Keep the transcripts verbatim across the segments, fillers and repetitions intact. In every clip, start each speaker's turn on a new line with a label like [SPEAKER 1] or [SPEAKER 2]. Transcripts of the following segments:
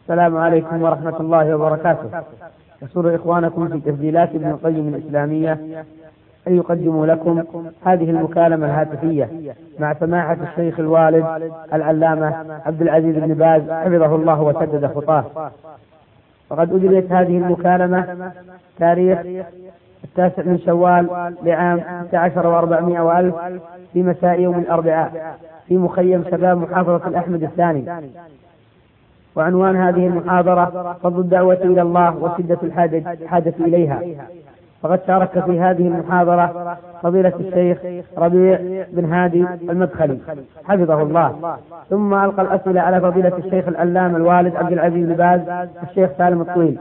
[SPEAKER 1] السلام عليكم ورحمة الله وبركاته. يسر إخوانكم في تسجيلات ابن القيم الإسلامية أن يقدموا لكم هذه المكالمة الهاتفية مع سماحة الشيخ الوالد العلامة عبد العزيز بن باز حفظه الله وسدد خطاه. وقد أجريت هذه المكالمة تاريخ التاسع من شوال لعام ستة عشر وأربعمائة وألف في مساء يوم الأربعاء في مخيم شباب محافظة الأحمد الثاني. وعنوان هذه المحاضرة فضل الدعوة إلى الله وشدة الحاجة إليها. فقد شارك في هذه المحاضرة فضيلة الشيخ ربيع بن هادي المدخلي حفظه الله، ثم ألقى الأسئلة على فضيلة الشيخ العلامة الوالد عبد العزيز بن باز الشيخ سالم الطويل.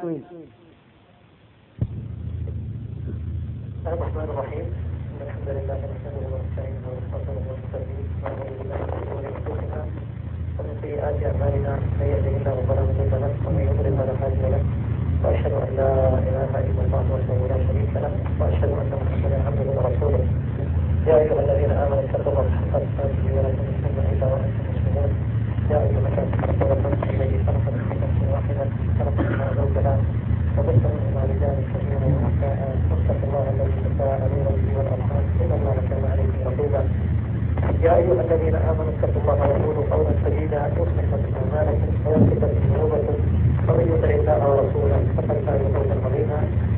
[SPEAKER 2] الرحمن الرحيم. الحمد لله نحمده ونستعينه ونستغفره ونستهديه ونعوذ بالله من شرور انفسنا ومن سيئات اعمالنا، من يهده الله فلا مضل له ومن يضلل فلا هادي له، واشهد ان لا اله الا الله وحده لا شريك له، واشهد ان محمدا عبده ورسوله. يا ايها الذين امنوا اتقوا الله حق تقاته ولا تموتن الا وانتم مسلمون. يا ايها الناس اتقوا ربكم الذي خلقكم من نفس واحده خلق منها زوجها وبث منهما رجالا كثيرا ونساء، واتقوا الله الذي تساءلون به والارحام ان الله كان عليكم رقيبا. يا ايها الذين امنوا اتقوا الله وقولوا قولا سديدا يصلح لكم اعمالكم ويغفر لكم ذنوبكم، ومن يطع الله ورسوله فقد فاز فوزا عظيما.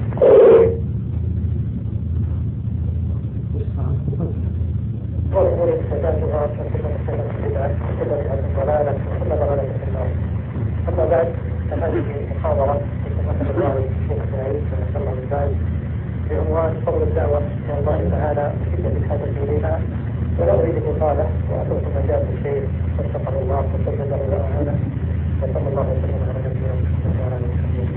[SPEAKER 2] والامور محدثاتها وكل محدثة بدعة وكل بدعة ضلالة وكل ضلالة في النار. اما بعد، فهذه محاضرة نسأل الله الشيخ سعيد ونسأل الله الباز بعنوان فضل الدعوة إلى الله تعالى وشدة الحاجة إليها. ولا أريد إطالة وأترك مجال الشيخ واتقوا الله وسدد له أعانه، وصلى الله وسلم على نبينا محمد وعلى آله وصحبه.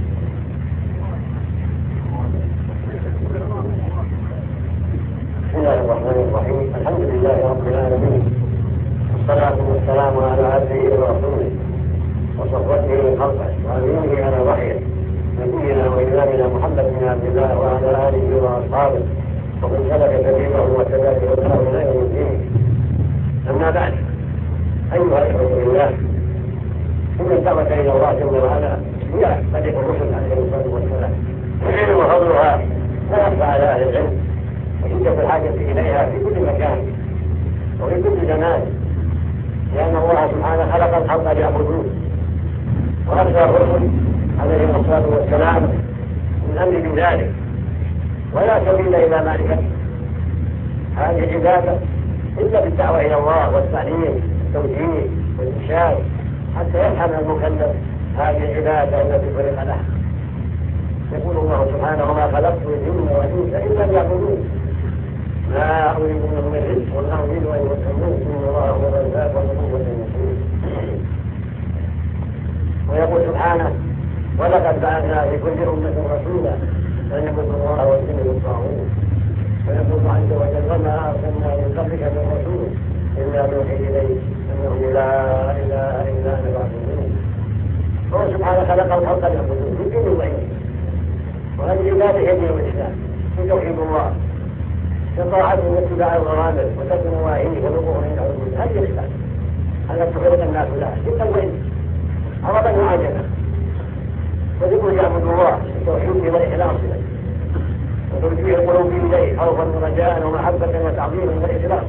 [SPEAKER 3] بسم الله الرحمن الرحيم. الحمد لله رب العالمين، والصلاة والسلام على عبده ورسوله وصحبته من خلقه وأمينه على وحيه نبينا وإمامنا محمد بن عبد الله وعلى آله وأصحابه ومن سلك سبيله وتبعه وسلم إلى يوم الدين. أما بعد، أيها الإخوة بالله، إن الدعوة إلى الله جل وعلا هي طريق الرسل عليه الصلاة والسلام، وفضلها لا يخفى على أهل العلم، وشدة الحاجة إليها في كل مكان وفي كل زمان، لأن الله سبحانه خلق الخلق ليعبدوه، وأرسل الرسل عليهم الصلاة والسلام من أمر بذلك، ولا سبيل إلى معرفته هذه العبادة إلا بالدعوة إلى الله والتعليم والتوجيه والإرشاد حتى يفهم المكلف هذه العبادة التي خلق لها. يقول الله سبحانه: وما خلقت الجن والإنس إلا ليعبدون ما أريد منهم من رزق وما أريد أن يطعمون إن الله هو الرزاق والقوة المتين. ويقول سبحانه: ولقد بعثنا في كل أمة رسولا أن يعبدوا الله واجتنبوا الطاغوت. ويقول عز وجل: وما أرسلنا من قبلك من رسول إلا نوحي إليه أنه لا إله إلا أنا فاعبدون. هو سبحانه خلق الخلق ليعبدوه في دين وعين، وهذه العبادة هي دين الإسلام، في توحيد الله، في طاعته واتباع الغرامل وترك نواهيه والوقوف عند حدوده. هذه الإسلام، هذا تخلق الناس له جدا وعين عرضا وعجلا. وذكر يعبد الله بالتوحيد والإخلاص له، وتوجيه القلوب إليه خوفا ورجاء ومحبة وتعظيما والإخلاص،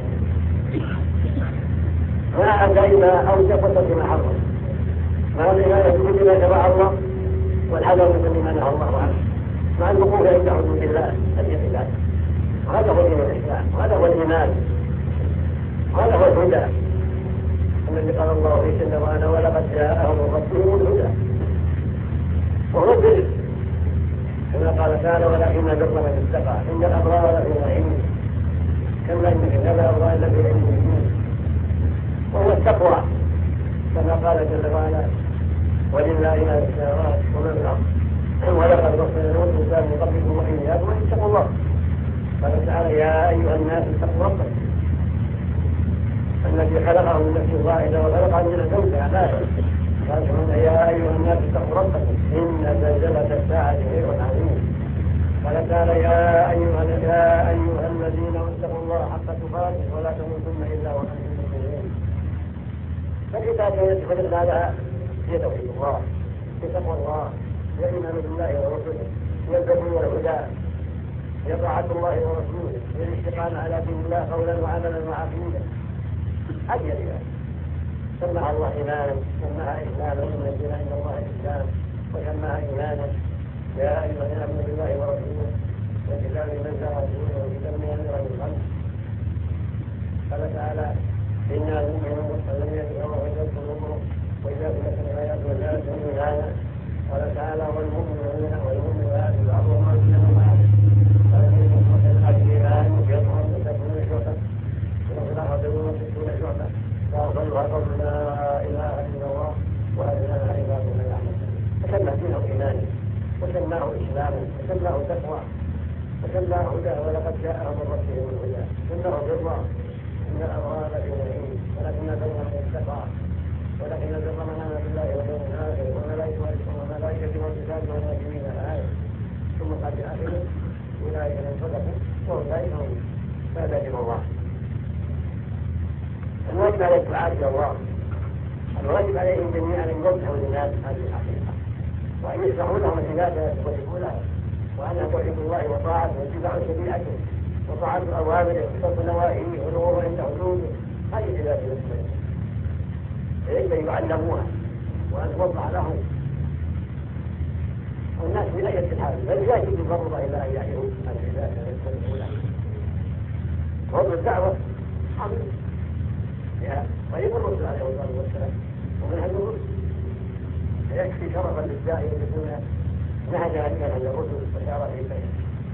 [SPEAKER 3] ما أدى إلى أوجب وما حرم، مع العناية بكل ما شرع الله والحذر من كل ما نهى الله عنه، مع الوقوف عند حدود الله الاعتقاد. وهذا هو دين الإسلام، وهذا هو الإيمان، وهذا هو الهدى الذي قال الله فيه جل وعلا: ولقد جاءهم من ربهم الهدى. وهو البر كما قال تعالى: ولكن البر من اتقى إن الأبرار لفي نعيم كلا إن الأبرار لفي نعيم. وهو التقوى كما قال جل وعلا: ولله ما في السماوات وما في الأرض ولقد رسلنا موسى من قبلكم وإياكم أن اتقوا الله. قال تعالى: يا أيها الناس اتقوا ربكم الذي خلقه من نفس واحدة وخلق منها زوجها. قال سبحانه: يا أيها الناس اتقوا ربكم إن زلزلة الساعة شيء عظيم. قال تعالى: يا أيها يا أيها الذين اتقوا الله حق تقاته ولا تموتن إلا وأنتم مسلمون. فالعبادة التي خلقنا لها هي توحيد الله بتقوى الله، هي الإيمان بالله ورسوله، هي الذكر والهدى، هي طاعة الله ورسوله، هي الاستقامة على دين الله قولا وعملا وعقيدة. هذه الإيمان سماها الله إيمانا، سماها إسلاما، إن الدين عند الله الإسلام، وسماها إيمانا. يا أيها الذين آمنوا بالله ورسوله وكتاب من رسوله وكتاب من أمير الخلق. قال تعالى: إنا المؤمنون الذين يدعون ويدعون قلوبهم وإذا تلت الآيات وزادتهم إيمانا. قال تعالى: والمؤمنون والمؤمنات بعضهم أولياء بعض. قال إن الإيمان يطهر وتكون شعبة وفي الآخرة وستون شعبة وأفضلها قول لا إله إلا الله وأدناها عباد الله يعلمون. فسمى دينه إيمانا، وسماه إسلاما، وسماه تقوى، وسماه هدى، ولقد جاءهم من ربهم الهدى. سماه برا، إن الأبرار لفي نعيم، ولكن البر من اتقى، ولكن البر من آمن بالله واليوم الآخر وملائكته والكتاب والنبيين الآية. ثم قال في آخره: أولئك من صدقوا وأولئك هم عباد الله. الواجب على الدعاء إلى الله، الواجب عليهم جميعا أن يوضحوا للناس هذه الحقيقة، وأن يشرحوا لهم العبادة ويجيبوا لها، وأن توحيد الله وطاعته واتباع شريعته وطاعة أوامره وترك نواهيه والوقوف عند حدوده. هذه العبادة المسلمة يجب أن يعلموها وأن توضح لهم. والناس من أي الحال بل لا يجب الفرض إلا أن يعيروا العبادة ويتبعوا لها. فرض الدعوة عظيم طيب الرسول عليه الصلاة والسلام، ومن هذا الرسل فيكفي شرفا للداعي أن يكون نهج عن الرسل وشارع في بيته.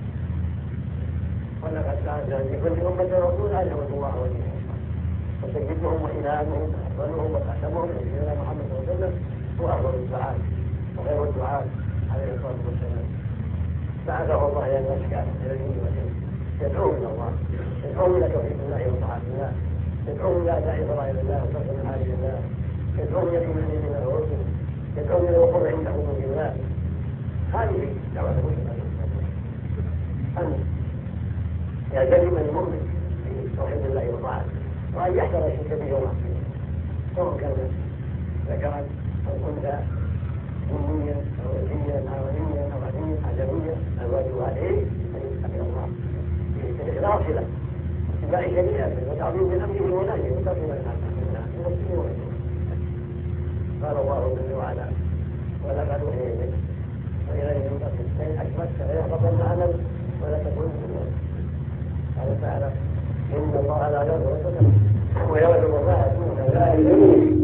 [SPEAKER 3] ولقد كان لكل أمة رسول أن يعبدوا الله ودينه، وسيدهم وإمامهم وأفضلهم وأحسنهم سيدنا محمد صلى الله عليه وسلم هو أفضل الدعاة وخير الدعاة عليه الصلاة والسلام. بعثه الله إلى الناس كافة إلى الدين والدين، يدعوهم إلى الله، يدعوهم إلى توحيد الله وطاعة الله، يدعوهم إلى أداء فرائض الله وترك محارم الله، يدعوهم إلى الإيمان من الرسل، يدعوهم إلى الوقوف عند حدود الله. هذه دعوة الرسل عليه الصلاة والسلام، أن يلتزم المؤمن في توحيد الله وطاعته، وأن يحذر الشرك به ومعصيته، سواء كان ذكرا أو أنثى، أميا أو أزيا أو عربيا أو عديا عجميا. الواجب عليه أن يتقي الله بالإخلاص له اتباع شريعته وتعظيم من أمره ونهيه وترك ما ينهى عنه. قال الله جل وعلا: ولقد أوحي إليك وإليه من قبلك لئن أشركت ليحبطن عملك ولا تكونن من الظالمين. قال تعالى: إن الله لا يغفر الشرك ويغفر ما دون ذلك لمن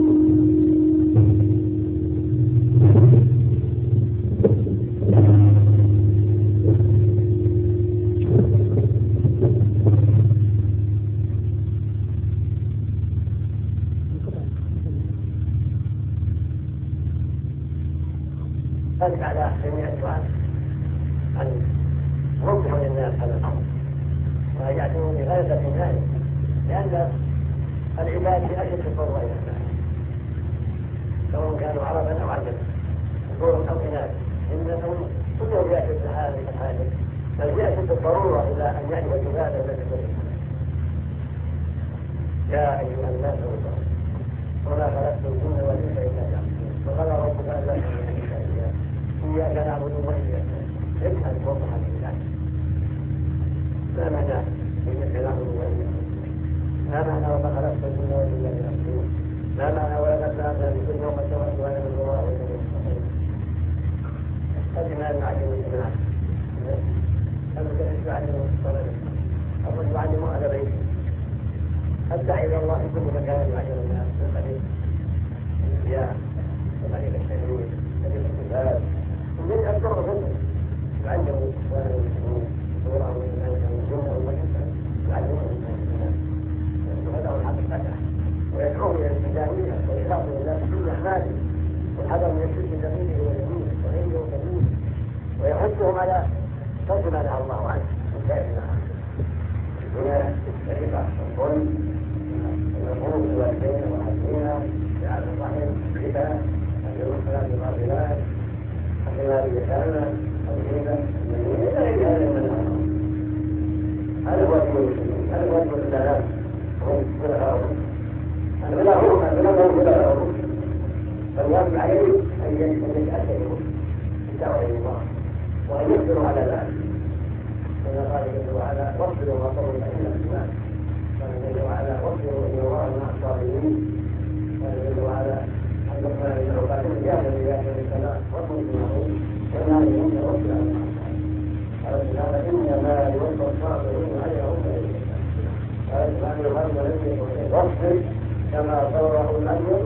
[SPEAKER 3] ذلك على جميع الدعاء أن يوضحوا للناس هذا الأمر وأن يعتنوا بغاية في ذلك، لأن العباد أشد الضرورة إلى الله، سواء كانوا عربا أو عجما، ذكورا أو إناثا، إنهم كلهم يأتوا بهذه الحاجة، بل يأتوا بالضرورة إلى أن يعرف العبادة التي تكون. يا أيها الناس اتقوا وما خلقت الجن والإنس إلا ليعبدون وقال ربك ألا تعبدوا إلا إياه إياك نعبد وإياك نستعين. افهم وضح لله ما معنى إياك نعبد وإياك نستعين، ما معنى وما خلقت الجن والإنس إلا ليعبدون، ما معنى ولقد بعثنا في كل أمة رسولا أن اعبدوا الله واجتنبوا الطاغوت. هذه ما نعلم الجماعة المدرس يعلم الطلبة، الرجل يعلم أهل بيته، الداعي إلى الله في كل مكان يعلم الناس من طريق الأنبياء وطريق التدريس طريق الكتاب ومن الطرق الرسل يعلموا إخوانه المسلمين صورهم من الجنة والمجد يعلمهم الناس ويدعون حقيقته ويدعون إلى الإسلامية وإخلاص لله في كل أعماله والحذر من الشرك الدقيق واليمين وغيره وكبير، ويحثهم على ترك ما نهى الله عنه من سائر الأعمال. هنا الربا والظلم والعقوق الوالدين والعزيمة جعل الرحم الربا أجر الصلاة الغافلات الحمال اليتامى الغيبة الى غير هذا من الأمر. هذا هو دين المسلمين، هذا هو دين الإسلام وهم خلفاؤهم. الغلاهم الغلاهم خلفاؤهم، فالواجب عليه أن يتأثروا بالدعوة إلى الله وأن يصبروا على ذلك. كما قال جل وعلا: واصبروا ما صبروا فإن الإيمان. قال جل وعلا: واصبروا إن الله مع الصابرين. قال جل وعلا: أن نقبل من عقابهم جاهدا بآخر السماء واصبروا بالمعروف ولا يمكن وصل على المعصية. قال تعالى: إنما يوفى الصابرون أجرهم بغير حساب. قال سبحانه: واصبر كما صبر أولو الأمر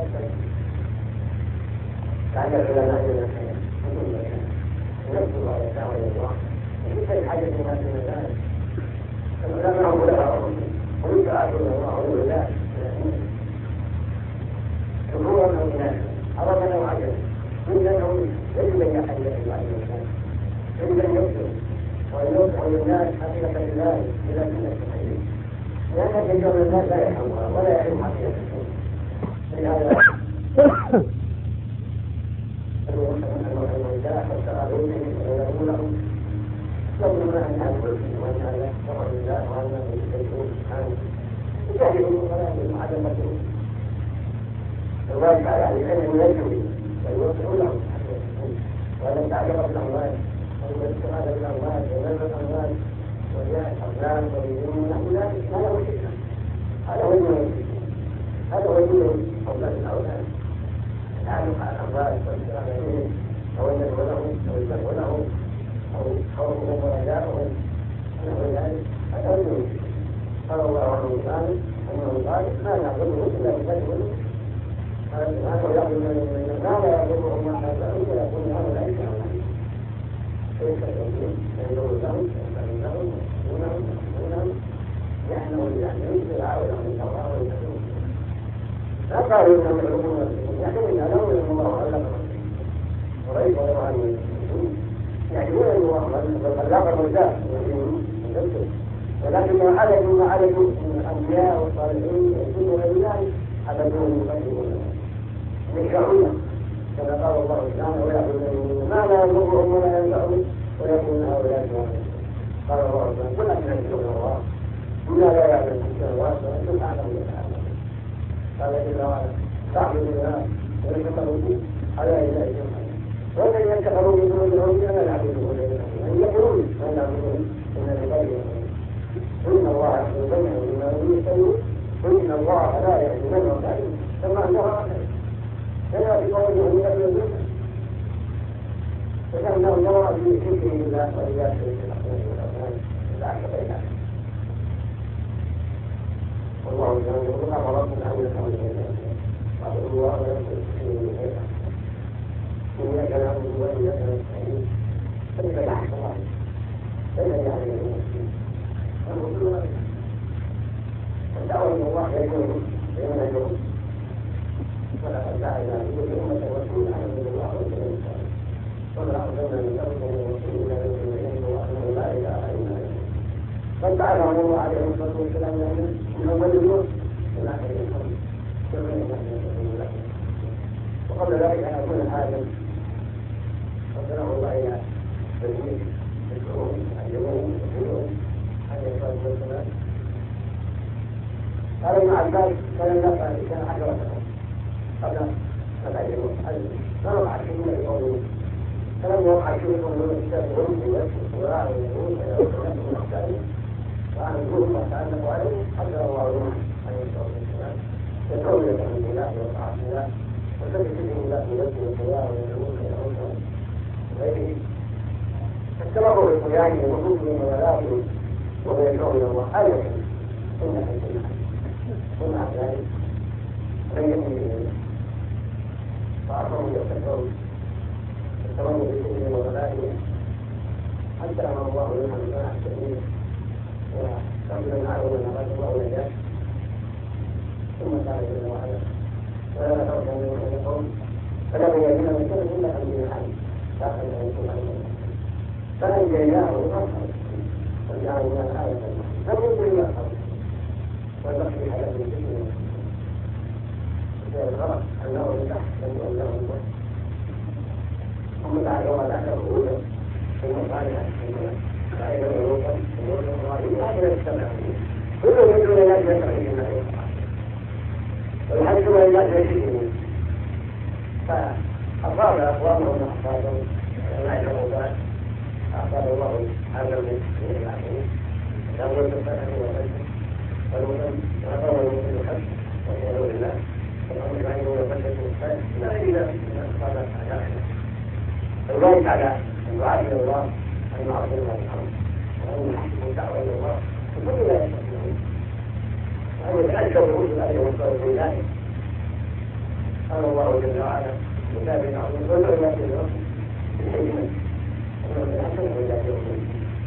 [SPEAKER 3] تعالى العلماء من الخير ونذكر على الدعوة إلى الله ليس الحاجة لما في ذلك. العلماء هم خلفاء ويتعاطون الله ولله شكورا أو إناثا عرفا أو عجبا إنهم يجب أن يحل الله الإنسان، يجب أن يبصر وأن يوضح للناس حقيقة الله إلى سنة الخير، لأن كثير من الناس لا يفهمها ولا يعلم حقيقة الخير. لهذا الواجب على أهل العلم يجري ويوصلوا لهم وأن تعجب بالأموال والاستغاثة بالأموال ونزل الأموال وجاء الأقلام والدين ونحو ذلك. هذا هو الشرك، هذا هو الدين، هذا هو الدين أولاد الأولاد التعلق على الأموال والاستغاثة بهم أو الندب لهم أو البر لهم أو خوفهم ورجاؤهم ونحو ذلك. هذا هو الدين. قال الله عنه تعالى أنه قال: ما نعبده إلا بفضله. هذا يقول من ما لا يضرهم ما حصلوا ويقول هؤلاء كانوا كيف يقولون يقولون لهم يقولون لهم يقولون يحنون يحنون يدعون من الله ويتقون. لا قالوا انهم يعلمون يحنون لهم ان الله خلقهم وليس الله عنهم يعلمون ان الله خلقهم ذات ولكن ما علموا ما علموا من الانبياء والصالحين يكونوا غير ذلك عبدون يقدمون يشرعون كما قال الله سبحانه: ويعبدون ما لا يضرهم ولا ينفعهم ويكون هؤلاء كافرين. قال الله سبحانه: قل أتنبئون الله بما لا يعلم في السماوات وأنتم أعلم بالله. قال جل وعلا: فاعبدوا الله واشكروا به على إله جميعا والذين كفروا من دون الله لا يعبدون أن يقولون ما يعبدون إلا بغيره إن الله يحكم بينهم بما يريد إن الله لا يهدي من هو كافر كما أنه فلا بقوله من أجل الجنة فكأنه نوع في شركه بالله وإياه شريك الأحسان والأحسان العشر بينها. والله جل وعلا أمر ربنا أن يحمد قال الله ويغفر من خيرا إنك نعبد وإياك نستعين فإذا يحفظ الله فإذا يعلم المسلمين فالرسول والدعوة إلى الله يكون بين الجهود ولقد دعنا لكل أمة رسولا أن اعبدوا الله واجتنبوا الطاغوت وما أرسلنا من قبلك من رسول إلا نوحي إليه وأنه لا إله إلا هو. قد بعثهم الله عليه الصلاة والسلام من أول اليوم إلى آخر القرن وقبل ذلك أن يكون العالم أرسله الله إلى تلميذ الكون اليوم واليوم عليه الصلاة والسلام. قال ابن عباس: كان الناس كان عشرة قبل سبع يوم ما وقع شيء من القوم فلم يوقع شيء من الكتاب وراء اليهود ويأخذون الثاني وعن الجهود ما تعلق عليه حتى الله عنه عليه الصلاة والسلام يدعون إلى تحميد الله وطاعة الله وتذكر الله بنفسه والخيار والعلوم والأوصال وغيره. فالتمر بالقيام والوقوف من موالاته وهو يدعو إلى الله آية سنة سنة سنة ذلك لن يكن إليه فأعطوا يستكبرون يستمروا بسنه وغلائه حتى أمر الله لنا بما التأمين وقبل أن أعلم أن أراد الله نجاة ثم قال جل وعلا: ولا ترجع من القوم فلم يجد من كل إلا أن يحل داخل أن يكون عليه فأنجيناه وأصحابه وجعلنا آية لم يكن إلا أصحابه والبقي حياة الجسم الغرق أنه لتحت أنه له الوقت ثم بعد وما بعد الأولى ثم بعد بعد الوقت هذا يستمع كلهم يدعون إلى أن يستمعون والحج ما لا يشركون فأصاب أقوامهم أصابهم لا يعلمون أصاب الله هذا من العالمين يقول بالفتح والفتح والمسلم وقوم المسلم الحج وسألوا بالله والأمر العلم والفتح والفتح لا إلا من أصابت أعدائنا الواجب على الدعاء إلى الله أن يعظم الله الحمد وأن يحسن الدعوة إلى الله وكل لا يستطيعون وأن يتأكد الرسل عليه والصلاة في ذلك قال الله جل وعلا كتاب عظيم كل الناس الرسل بالحكمة ومن الحسن وإذا يؤمن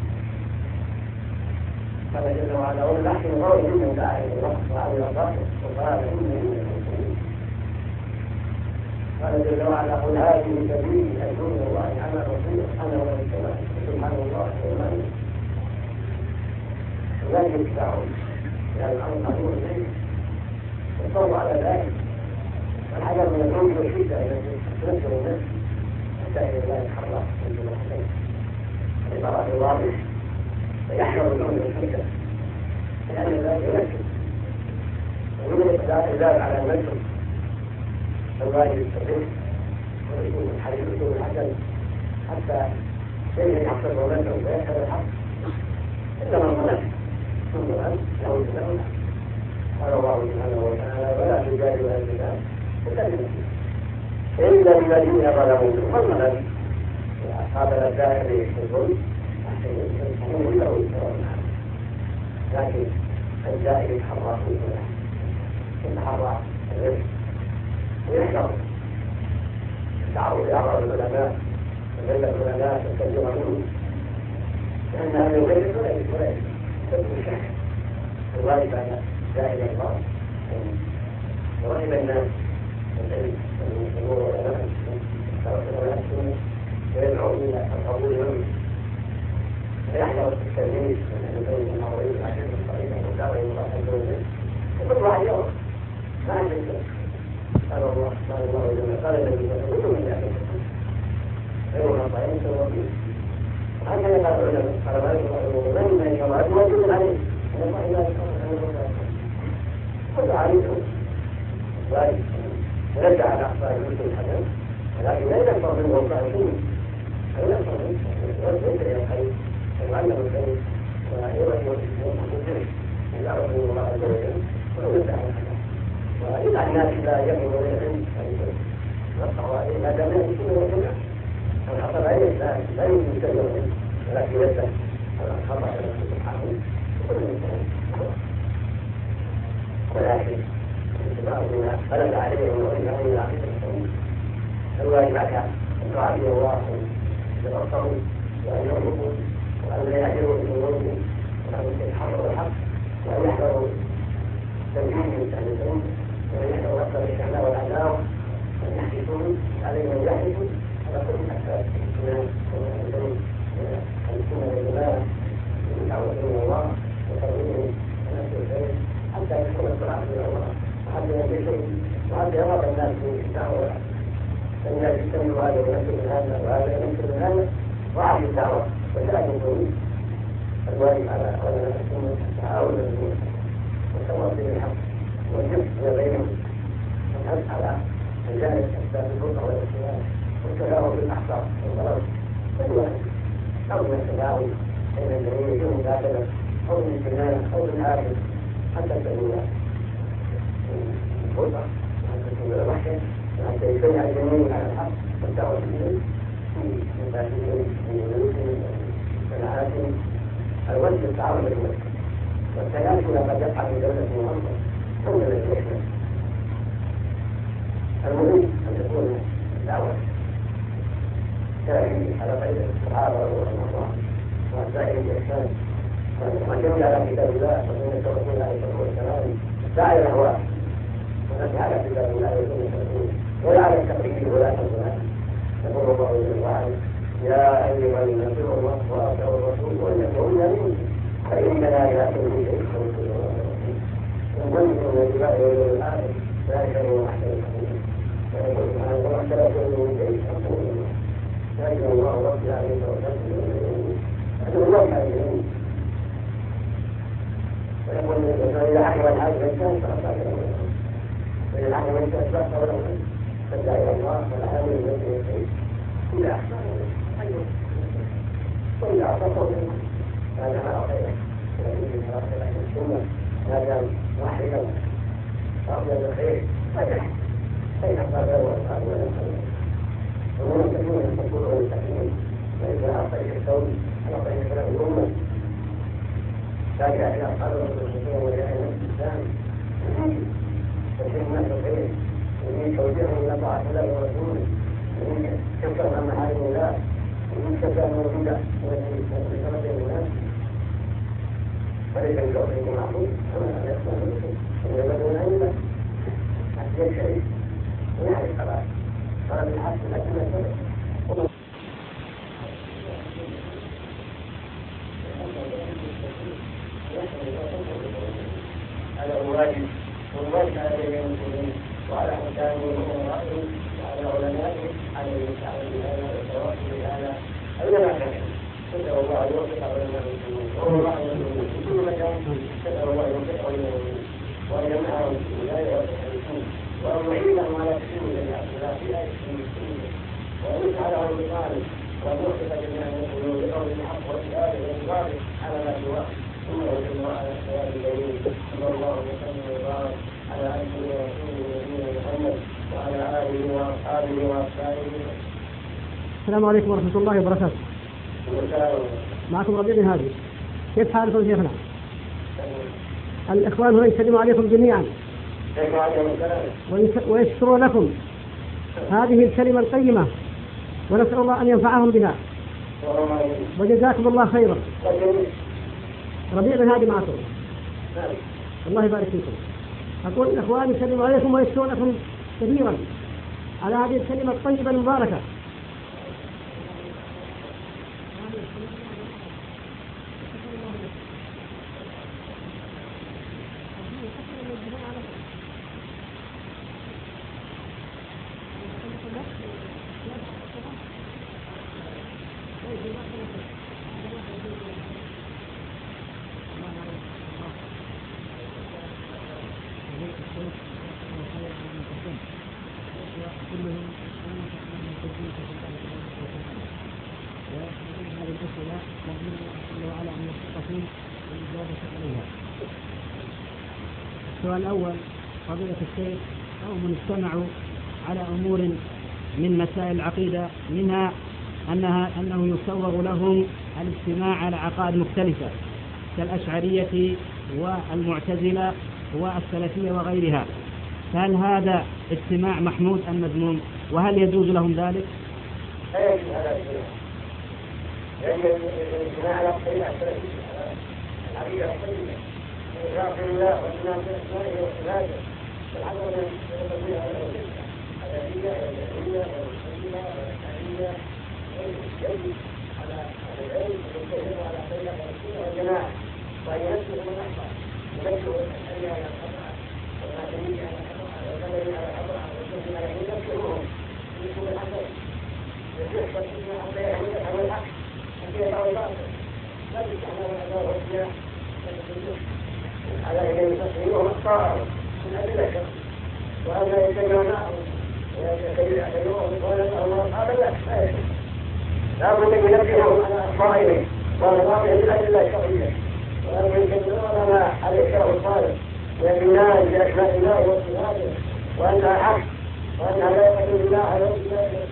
[SPEAKER 3] قال جل وعلا ومن أحسن قولا ممن دعا إلى الله وعمل صالحا وقال إنني من المسلمين قال جل وعلا قل هذه سبيلي أدعو إلى الله على بصيرة أنا ومن اتبعني سبحان الله وما ذلك التعاون لأن الأمر معلوم إليه والصبر على ذلك والحذر من العنف والشدة التي تنزل الناس حتى إذا لا يتحرك من المحسن العبارات الواضح فيحذر العنف والشدة لأن ذلك ينكر ومن الإقدام على النكر الواجب الصحيح ويكون الحديث يكون الحسن حتى شيء يحصل ومنعه ويشهد الحق إلا من ظلم ثم أنت له جزاء قال الله سبحانه وتعالى ولا تجادلوا أهل الكتاب إلا بالنصيحة إلا بالذين ظلموا ظلما أصحاب الأبداع يحسبون يحسنون له يسرون لكن الجائر يتحرى في الفلاح يتحرى الرزق ويحذر التعرض لأعراض العلماء وغير العلماء تتبعون لأنها من غير الولد ولا تكون شك الواجب على داعي الله ورغب الناس العلم والمسلمون والعلماء ويحسنون ويدعون إلى القبول منه فيحذر التلميذ من العلم المعروف العشير الصحيح والدعوة إلى الله عز وجل وكل واحد يرى ما عنده قال الله قال الله جل قال النبي صلى الله عليه وسلم من يعلم غيرها طعيم سوى وهكذا قال العلماء قال مالك رحمه الله من الجماعات موجود عليه ان الله لا يقول انه كل عليكم ذلك ونرجع على اخطاء المسلم الحسن ولكن لا ينفع منه اخطاء السنه لا ينفع منه ليس الى الخير ويعلم الخير ويرجو المسلم يعرف الله عز وجل ولو يدعى الحسن وإذا الناس لا يأمرون العلم فالقضاء ما دام يكون وجمع الخطأ عليه لا يمكن تجربه ولكن يسأل الخطأ سبحانه وكل إنسان ولكن اتباعنا غلب عليهم وإنهم إلى عقيدة السنة الواجب على الدعاء إلى الله يتبصروا وأن يغلقوا وأن لا يعجلوا بأمورهم وأن يتحرروا الحق وأن يحذروا تنفيذ التعليم ومن يحذر أكثر الإشعلاء والعداوة وأن يحدثون عليهم أن يحدثوا على كل الأسباب الإسلام والعلم والسنة والجماعة والدعوة إلى الله وترويج الناس والخير حتى يكون الصلاة إلى الله وحتى ينتشر وحتى يرغب الناس في الدعوة فالناس يستمروا هذا وينشر من هذا وهذا ينشر من هذا وعلى الدعوة وسائل الطريق الواجب على علماء السنة التعاون والتواصي بالحق والجمع بينهم والحث على الجانب أسباب الفرقة والاختلاف والتفاهم بالأحقاف والغرض كل واحد أو من التفاهم بين الذين يكونوا هكذا أو من الفنان أو من الآخر حتى تكون الفرقة وحتى تكون الوحشة وحتى يجتمع الجميع على الحق والدعوة إليه في مفاتيحهم من بيوتهم وجماعاتهم الوجه التعاون بالوجه والتناسل قد يقع في دولة منظمة أو دولة وحدة المهم أن تكون الدعوة تأتي على قيد الصحابة والأنصار والسائر الإحسان ومن على كتاب الله وسنة الرسول عليه الصلاة والسلام داعي الأهواء ونسعى على كتاب الله وسنة الرسول ولا على التقليد ولا الحسنات يقول الله جل وعلا يا أيها الناس الله وأطيعوا الرسول وإن تولوا منكم فإننا لا تولوا شيء ومن يكون الاتباع إلى الآخر ذلك هو أحسن الحديث ويقول سبحانه وتعالى لا تولوا شيء ذلك الله رب العالمين وسلم أدعو الله عليهم ويقول إذا حكم الحاج الإنسان فأصاب له وإذا حكم الإنسان فأصاب له فلا إلى الله والعالم الذي يقين إلى أحسن وإذا أعطته هذا ما أعطيه ولكن من أعطيه أهل السنة ما دام واحدا أعطيه بالخير فيح فإن أعطاه والأصحاب والأصحاب ومن تكون الحكومة والتحكيم فإذا أعطيه الكون أعطيه كلام الأمة تابع إلى أصحاب الرسول ولأهل الإسلام فشيء الناس الخير ومن توجيههم إلى طاعة الله ورسوله ومن كفر عن محارم الله ومن كفر عن البدع التي تتمثل الناس فليس بشرطه معقول كما يقول الرسول ويبدون عنده حتى يشهد ويعرف خلاص قال بالحق لكن يسبب هذا هو الواجب والواجب على المسلمين وعلى حكامهم وامرائهم وعلى علمائهم على المساعدة بهذا والتواصل بهذا أينما كان نسأل الله أن يوفق علماء المسلمين والله المسلمين في كل مكان نسأل الله أن يوفق المسلمين وأن يمنعهم في الولاية والتحريفين وأن يعينهم على تسليم جميع الصلاة في آية المسلمين وأن يسعدهم بطالب وأن يوفق جميع المسلمين بقول الحق والإيمان والإنصاف على ما سواه ثم يجب على الصواب الجميل صلى الله وسلم وبارك على عبده ورسوله نبينا محمد وعلى آله وأصحابه وأصحابه.
[SPEAKER 4] السلام عليكم ورحمة الله وبركاته. معكم ربيع بن هادي. كيف حالكم شيخنا؟ الإخوان هنا يسلموا عليكم جميعا ويشكرون لكم هذه الكلمة القيمة ونسأل الله أن ينفعهم بها وجزاكم الله خيرا. ربيع بن هادي معكم. الله يبارك فيكم. أقول الإخوان يسلموا عليكم ويشكرون لكم كثيرا على هذه الكلمة الطيبة المباركة. السؤال الأول: فضيلة الشيخ، قوم اجتمعوا على أمور من مسائل العقيدة، منها أنها أنه يسوغ لهم الاجتماع على عقائد مختلفة كالأشعرية والمعتزلة والسلفية وغيرها، فهل هذا اجتماع محمود أم مذموم؟ وهل يجوز لهم ذلك؟
[SPEAKER 3] لا يجوز هذا الاجتماع، لأن الاجتماع على العقيدة الطيبة إخلاص الله والإيمان بأسمائه وصفاته والعمل بالتطبيق على الأدبية والعلمية والمسلمة والأشعرية يجب على العلم والتوحيد على طريقة السنة والجماعة، وأن ينسوا من أخطأ ينسوا الأشعرية على الخطأ والماتريدية على الخطأ والقدرية على الخطأ والسنة على الخطأ ينسوهم ينسوا الحسن يصح والسنة حتى يفهم الحق حتى يفهم الباطل لا تستحمل الأداء والسياح على إليه تصويرهم أخطاء من أجل الشر وأن يتجمعهم ويتجمعهم ويتجمعهم أصحاب الله لا بد من ينبههم على أخطائهم وأخطائهم من أجل الله الشرعية وأن يتجمعون ما عليه الشرع الصالح والإيمان بأسماء الله وصفاته وأنها حق وأنها لا يقبل الله على وجه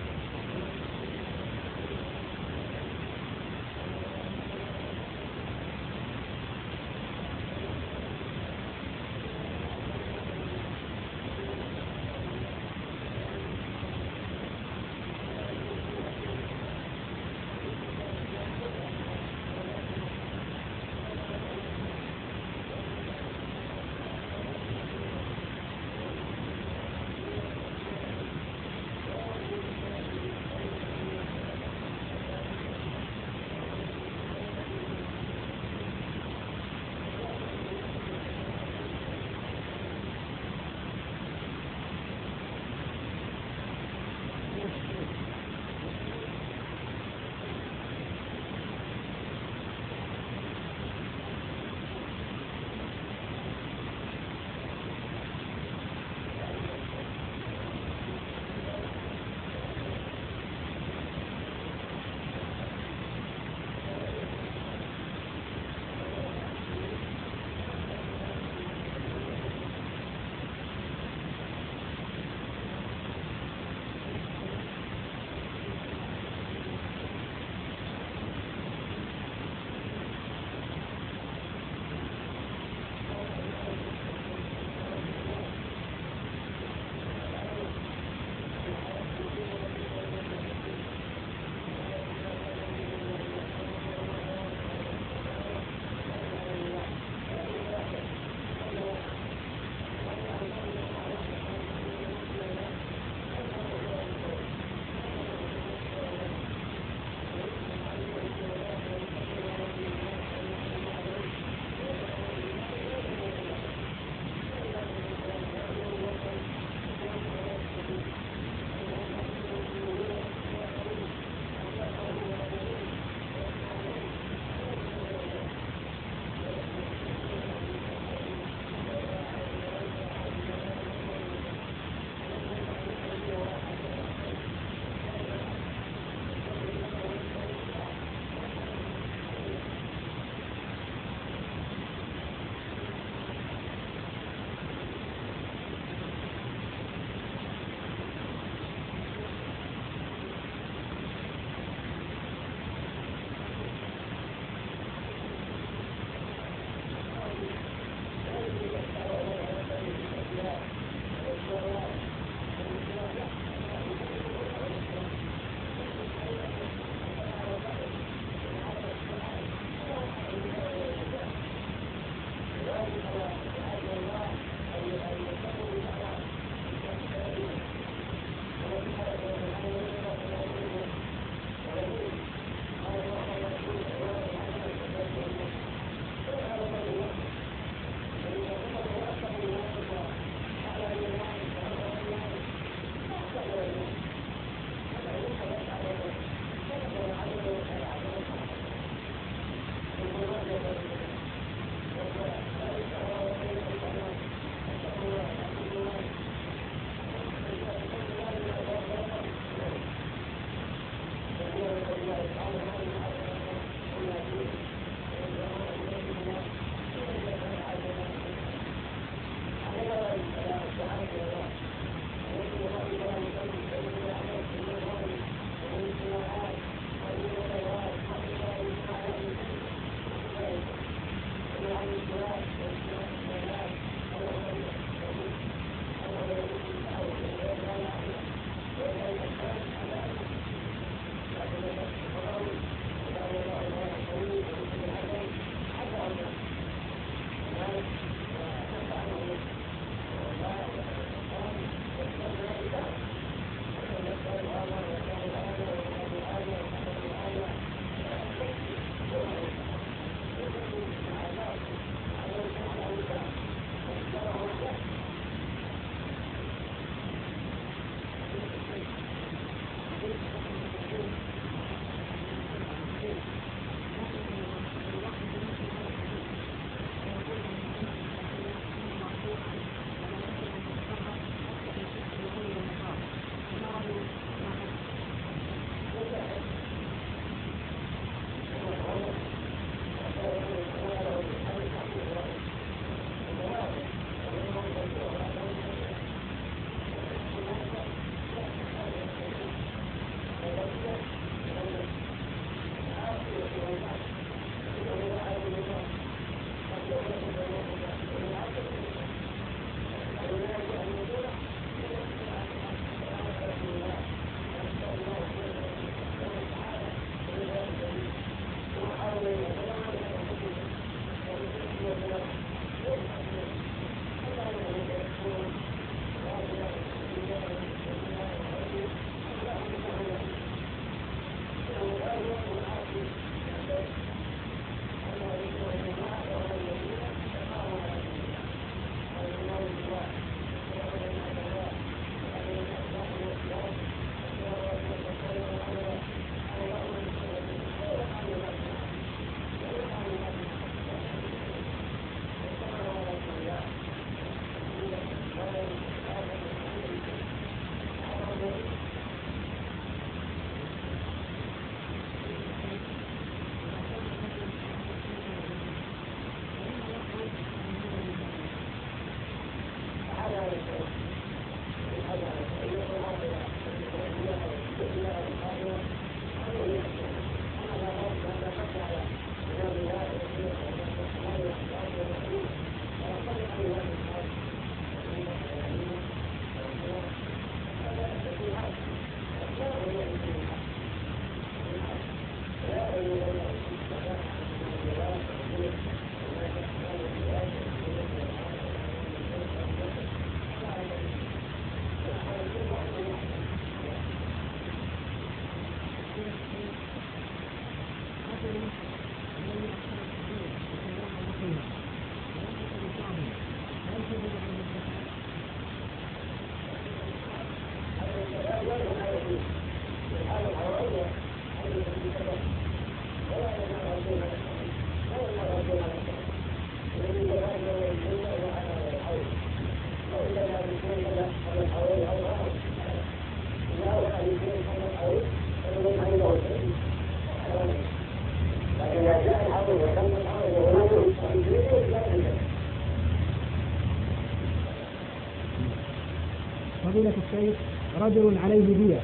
[SPEAKER 4] فضيلة الشيخ، رجل عليه دية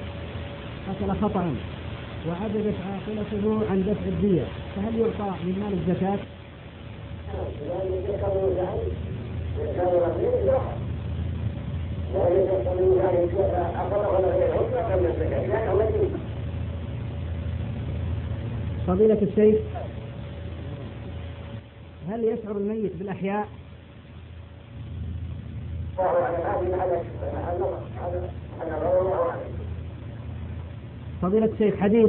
[SPEAKER 4] قتل خطأ وعجزت عاقلته عن دفع الدية، فهل يعطى من مال الزكاة؟ فضيلة الشيخ، هل يشعر الميت بالأحياء؟ فضيلة الشيخ، حديث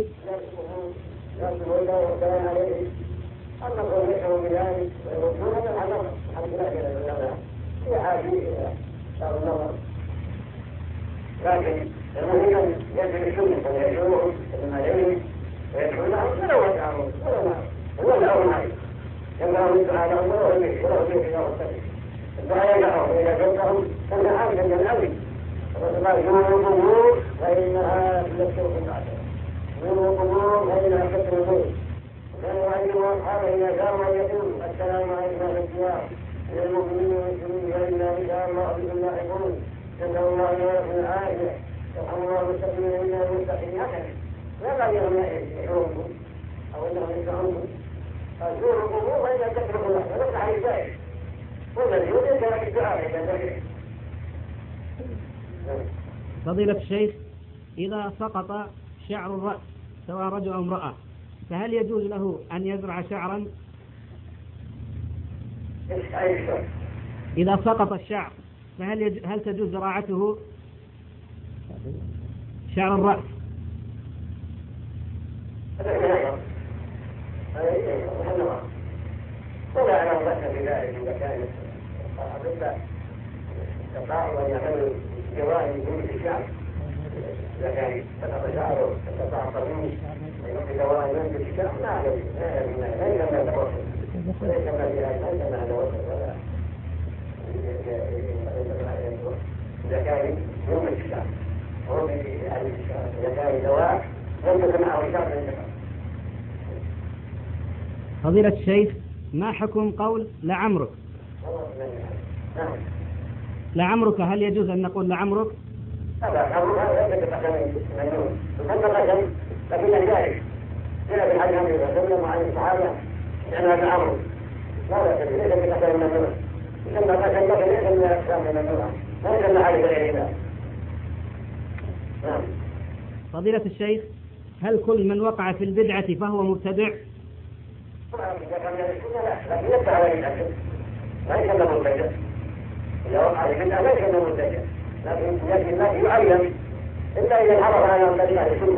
[SPEAKER 3] لكن المهم يجب السنة ويشوف الملايين ويدخل لهم فلو يتعامل هو الأول عليه ينبغي تعالى الله ويمشي وله فيه إلى الطريق الدعاء لهم إذا جوتهم فإن عامل من الأول وقال جنون القبور فإنها تذكر بالعدل جنون القبور فإنها النور وكان يعلم اصحابه اذا كانوا ان يقولوا السلام عليكم اهل الديار من المؤمنين والمسلمين وانا ان شاء الله بكم لاحقون نسال الله لنا ولكم العافيه يرحم الله المستقيمين منا المستقيمين هكذا لا بعد يوم يحرمكم او انهم يسعونكم فزوروا القبور واذا تتركوا الله ونفتح الجائز والذي يوجد لك الدعاء اذا ذكر.
[SPEAKER 4] فضيلة الشيخ، إذا سقط شعر الرأس سواء رجل أو امرأة فهل يجوز له أن يزرع شعرا؟ إذا سقط الشعر فهل يج... هل تجوز زراعته شعر الرأس؟
[SPEAKER 3] ولا أنا مبكر بذلك إذا كان أبدا يستطاع أن يعمل جوانب من الشعر إذا كان سقط شعره استطاع طويل ويمكن جوانب من الشعر لا يجوز لا يجوز لا يجوز لا توصل وليس ما في هذا ليس ما توصل ولا إذا كان يمكن الشعر هو بأهل الشعر إذا كان دواء يمكن معه شعر ينتفع.
[SPEAKER 4] فضيلة الشيخ، ما حكم قول لعمرك؟ لعمرك هل يجوز أن نقول لعمرك؟
[SPEAKER 3] لا عمرك هذا ليس بقدم مجنون يسمى قدم لكن جائز جاء في الحديث عن الرسول وعن الصحابة لأن هذا عمرك لا لا ليس بقدم مجنون يسمى قدم لكن ليس من أقسام المجنون لا يسمى حديث غير الله. نعم.
[SPEAKER 4] فضيلة الشيخ، هل كل من وقع في البدعة فهو مبتدع؟
[SPEAKER 3] إذا كان يسمى لا لكن يبدأ على الأكل لا يسمى مبتدع. إذا وقع في البدعة لا يسمى مبتدع لكن يجب ما يعين إلا إذا انحرف عنها وابتدع السنة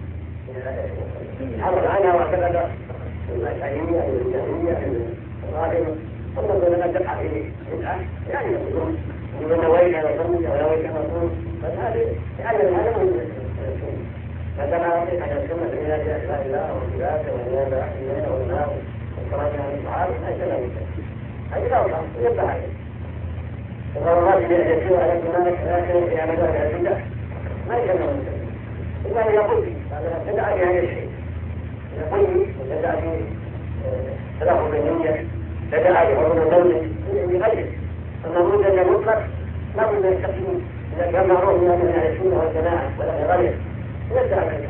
[SPEAKER 3] انحرف عنها واعتقد الأشعرية أو الجاهلية الغالبة ثم لما تقع في بدعة يعني يقولون إذا نويت على سنة أو نويت على رسول فهذا يعلم هذا من السنة فكما أطيق على السنة في ذات أسماء الله وصفاته ونيابة أحسنه والماء والكرامة عن الصحابة ليس له مبتدع هذه لا أصلا يبقى عليه. الغرضات اللي يحدثوا على الإمامة الآخر في عملها البدع ما يسمى مبتدع إلا إذا قلت هذا ابتدع في هذا الشيء إذا قلت ابتدع في تلفظ النية ابتدع في حضور المولد بغيره أما المبتدع المطلق لا بد من التقييم إذا كان معروف من أهل السنة والجماعة ولا غيره يبدأ بالبدع.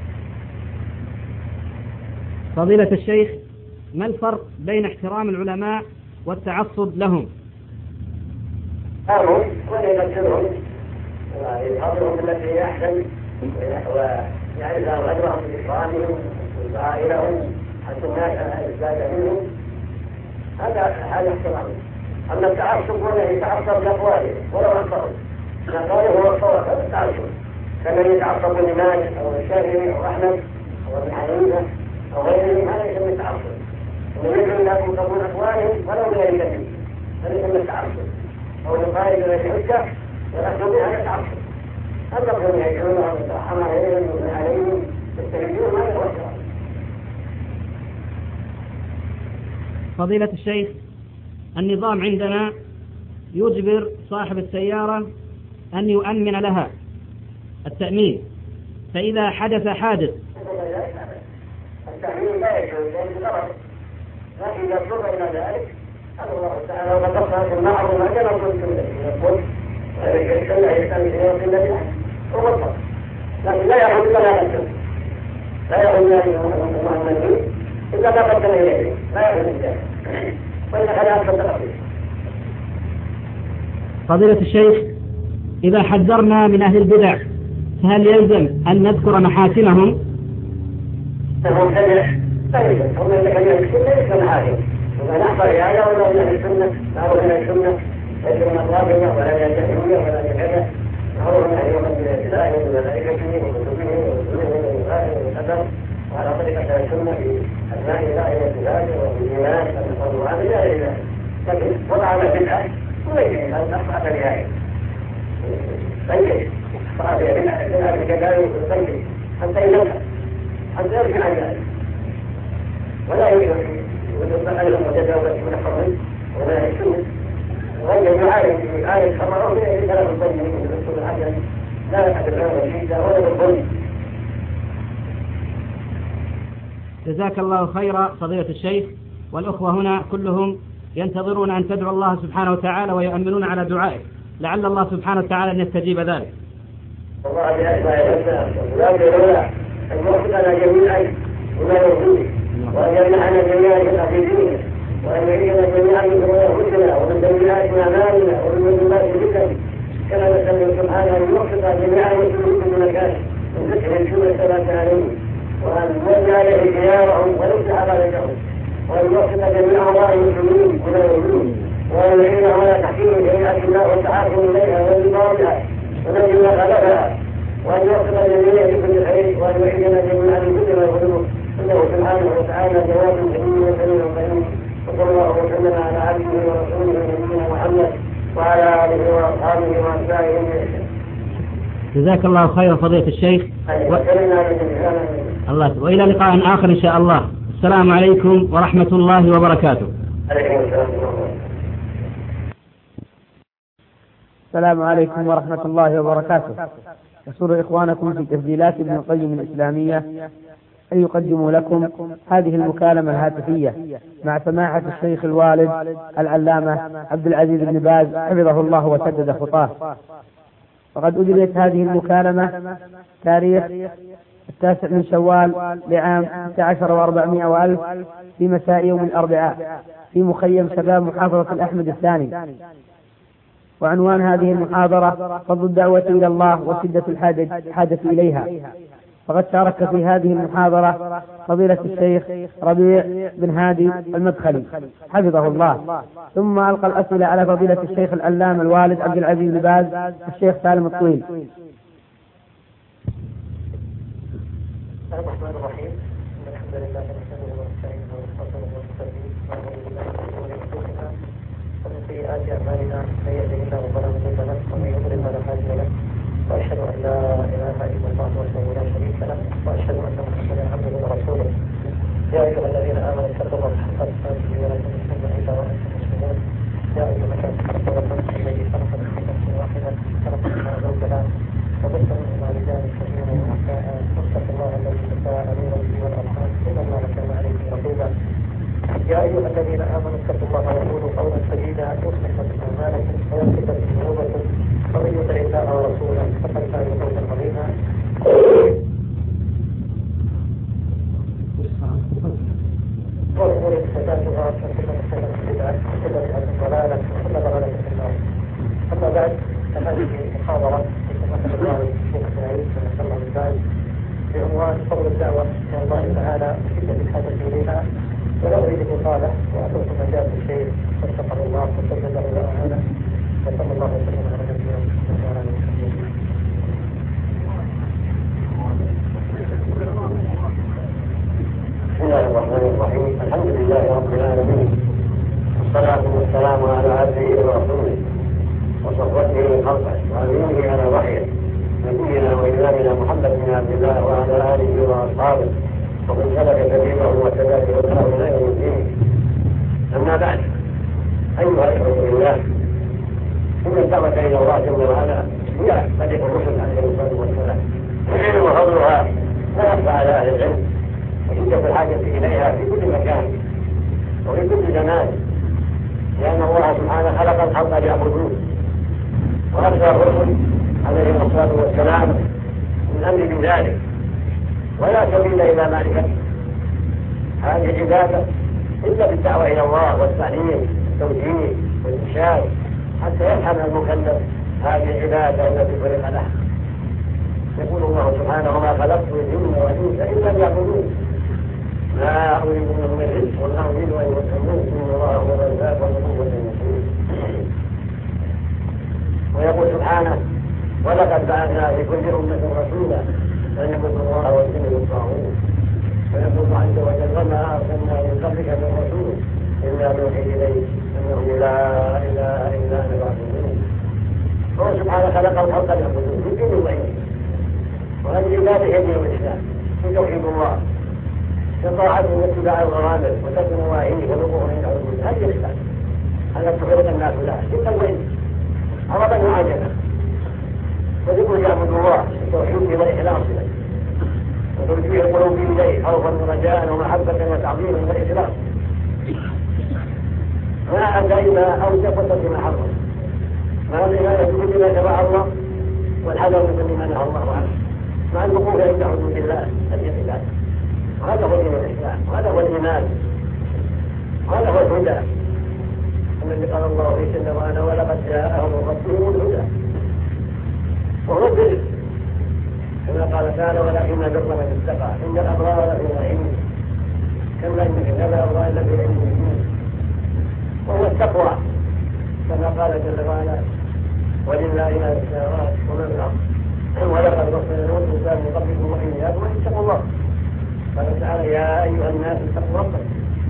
[SPEAKER 4] فضيلة الشيخ، ما الفرق بين احترام العلماء والتعصب لهم؟
[SPEAKER 3] أمر ويذكرهم ويحضرهم التي هي أحسن ويعرف لهم أجرهم بإكرامهم والدعاء لهم حتى الناس الزاد منهم هذا هذا احترام. أما التعصب ولا يتعصب لأقواله ولو أنصروا أقواله هو الصواب هذا التعصب كمن يتعصب لمالك أو الشافعي أو أحمد أو ابن حنيفة أو غيرهم هذا يسمى التعصب ويجب لكم قبول أقوالهم ولو بغير دليل هذا يسمى التعصب أو القائد الذي حجة والأخذ بها يتعصب هذا الذي يجعلونهم يترحم عليهم ويبنى عليهم يستهدون ما يتوسع.
[SPEAKER 4] فضيلة الشيخ، النظام عندنا يجبر صاحب السيارة أن يؤمن لها التأمين فإذا حدث حادث
[SPEAKER 3] التأمين لا يجوز لأنه غلط لكن إذا اضطر إلى ذلك الله تعالى وقصها في المعروف ما كان كنت يقول يسمى يسمى في النبي ووصف لكن لا يأخذ إلا هذا الشيء لا يأخذ المؤمنين إلا ما قدم إليه لا يأخذ الجاه وإذا خلاه فالتقصير.
[SPEAKER 4] فضيلة الشيخ، إذا حذرنا من أهل البدع فهل يلزم أن نذكر محاسنهم؟
[SPEAKER 3] المبتدع لا يلزم هم إذا كان يلزم ليس محاسن ونحضر هذا ولا من السنة أو من السنة ليس من أطلابنا ولا من الجاهلية ولا من كذا هو من أيام الله وملائكته وكتبه ورسله والقدر وعلى طريقة السنة في أسماء الله وصفاته والإيمان والفضل هذا لا إله لكن وضع البدعة وليس أن أخطأ بهذا طيب أخطأ بهذا بكذلك طيب حتى ينفع حتى يرجع عن ذلك ولا يمكن وتبقى لهم وتجاوز من الفضل ولا السنة وهي يعارف في آية خبره إلى ثلاث الظن من الرسول الحسن لا يحدث عنه الشيء ولا بالظن.
[SPEAKER 4] جزاك الله خيرا فضيلة الشيخ. والأخوة هنا كلهم ينتظرون أن تدعو الله سبحانه وتعالى ويؤمنون على دعائك، لعل الله سبحانه وتعالى أن يستجيب ذلك.
[SPEAKER 3] والله بأسماء الحسنى لا جلولا أن يوفقنا جميعا بما يرضيه، وأن يمنحنا جميعا في دينه، وأن يعيننا جميعا من أنفسنا ومن سيئات أعمالنا ومن ظلمات الفتن، كما نسأل سبحانه أن يوفق جميعا وسلوك من مكان من ذكر الجملة الثلاثة عليه، وأن يولي عليه خيارهم ويفتح بلدهم، وأن يوفق جميع أعضاء المسلمين ولا يؤمنون، وأن يعينهم على تحكيم شريعة الله والتحاكم إليها والانضباط بها ونجم ما خلقها، وأن يوفق جميع بكل خير، وأن يعيننا جميعا من كل ما يظلمه، إنه سبحانه وتعالى جواب كريم وكريم كريم. وصلى الله وسلم على عبده ورسوله نبينا محمد وعلى آله وأصحابه وأتباعه بإحسان.
[SPEAKER 4] جزاك الله خيرا فضيلة الشيخ. و... الله وإلى لقاء آخر إن شاء الله. السلام عليكم ورحمة الله وبركاته.
[SPEAKER 1] السلام عليكم ورحمة الله وبركاته. يسر إخوانكم في تسجيلات ابن القيم الإسلامية أن يقدموا لكم هذه المكالمة الهاتفية مع سماحة الشيخ الوالد العلامة عبد العزيز بن باز حفظه الله وسدد خطاه. وقد أجريت هذه المكالمة تاريخ التاسع من شوال لعام ستة عشر وأربعمائة وألف في مساء يوم الأربعاء في مخيم شباب محافظة الأحمد الثاني. وعنوان هذه المحاضرة فضل الدعوة إلى الله وشدة الحاجة إليها. فقد شارك في هذه المحاضرة فضيلة الشيخ ربيع بن هادي المدخلي حفظه الله، ثم ألقى الأسئلة على فضيلة الشيخ العلامة الوالد عبد العزيز بن باز الشيخ سالم الطويل.
[SPEAKER 2] الرحمن الرحيم. الحمد لله نحمده ونستعينه ونستغفره ونستهديه ونعوذ بالله من شرور انفسنا ومن سيئات اعمالنا، من يهده الله فلا مضل له ومن يضلل فلا هادي له، واشهد ان لا اله الا الله وحده لا شريك له، واشهد ان محمدا عبده ورسوله. يا ايها الذين امنوا اتقوا الله حق تقاته ولا تموتن الا وانتم مسلمون. يا ايها الناس اتقوا ربكم الذي خلقكم من نفس واحده خلق منها زوجها وبث منهما رجالا كثيرا ونساء، واتقوا الله الذي تساءلون به والارحام ان الله كان عليكم رقيبا. يا ايها الذين امنوا اتقوا الله وقولوا قولا سديدا يصلح لكم اعمالكم ويغفر لكم ذنوبكم، ومن يطع الله ورسوله فقد فاز فوزا عظيما. والامور محدثاتها وكل محدثة بدعة وكل بدعة ضلالة وكل ضلالة في النار. اما بعد، فهذه محاضرة يتمثل الله الشيخ سعيد بن الله الباز بعنوان فضل الدعوة إلى الله تعالى وشدة الحاجة إليها. ولا أريد إطالة وأترك مجال الشيخ واتقوا الله وسدد له أمانه، وصلى الله وسلم على نبينا محمد وعلى آله وصحبه.
[SPEAKER 3] بسم الله الرحمن الرحيم. الحمد لله رب العالمين، والصلاة والسلام على عبده ورسوله وصفوته من خلقه وأمينه على وحيه نبينا وإمامنا محمد بن عبد الله وعلى آله وأصحابه ومن سلك سبيله وسلك وسلم إلى يوم الدين. أما بعد، أيها الإخوة بالله، إن الدعوة إلى الله جل وعلا هي طريق الرسل عليه الصلاة والسلام، وفضلها لا يخفى على أهل العلم، وشدة الحاجة إليها في كل مكان وفي كل زمان، لأن الله سبحانه خلق الخلق ليعبدوه، وأرسل الرسل عليهم الصلاة والسلام من أمر بذلك، ولا سبيل إلى معرفة هذه العبادة إلا بالدعوة إلى الله والتعليم والتوجيه والإرشاد حتى يفهم المكلف هذه العبادة التي خلق لها. يقول الله سبحانه: وما خلقت الجن والإنس إلا ليعبدون ما أريد منهم من رزق ولا أريد أن يطعمون إن الله هو الرزاق والقوة المتين. ويقول سبحانه: ولقد بعثنا في كل أمة رسولا أن يعبدوا الله واجتنبوا الطاغوت. ويقول عز وجل: وما أرسلنا من قبلك من رسول إلا نوحي إليه أنه لا إله إلا أنا فاعبدون. هو سبحانه خلق الخلق ليعبدوه في دين وعين، وهذه العبادة هي دين الإسلام، في توحيد الله، في طاعته واتباع الأوامر وترك نواهيه والوقوف عند حدوده. هذه الإسلام التي خلق الناس لها صدقا وعين، عرضا وعجبا. وذكر يعبد الله بالتوحيد والإخلاص له وتوجيه القلوب إليه خوفا ورجاء ومحبة وتعظيما وإخلاص مع أدائما أو تفت بما حرم مع العناية بكل ما شرع الله والحذر من كل ما نهى الله عنه مع الوقوف عند حدود الله الاعتدال. وهذا هو دين الإسلام وهذا هو الإيمان وهذا هو الهدى الذي قال الله في سنة وأنا ولقد جاءهم ربهم الهدى وهو البر كما قال تعالى ولكن بر من اتقى إن الأبرار لفي نعيم كلا إن الأبرار لفي نعيم وهو التقوى كما قال جل وعلا ولله ما في السماوات وما في الأرض ولقد وصلنا الإنسان من قبلكم وإياكم أن اتقوا الله. قال تعالى يا أيها الناس اتقوا ربكم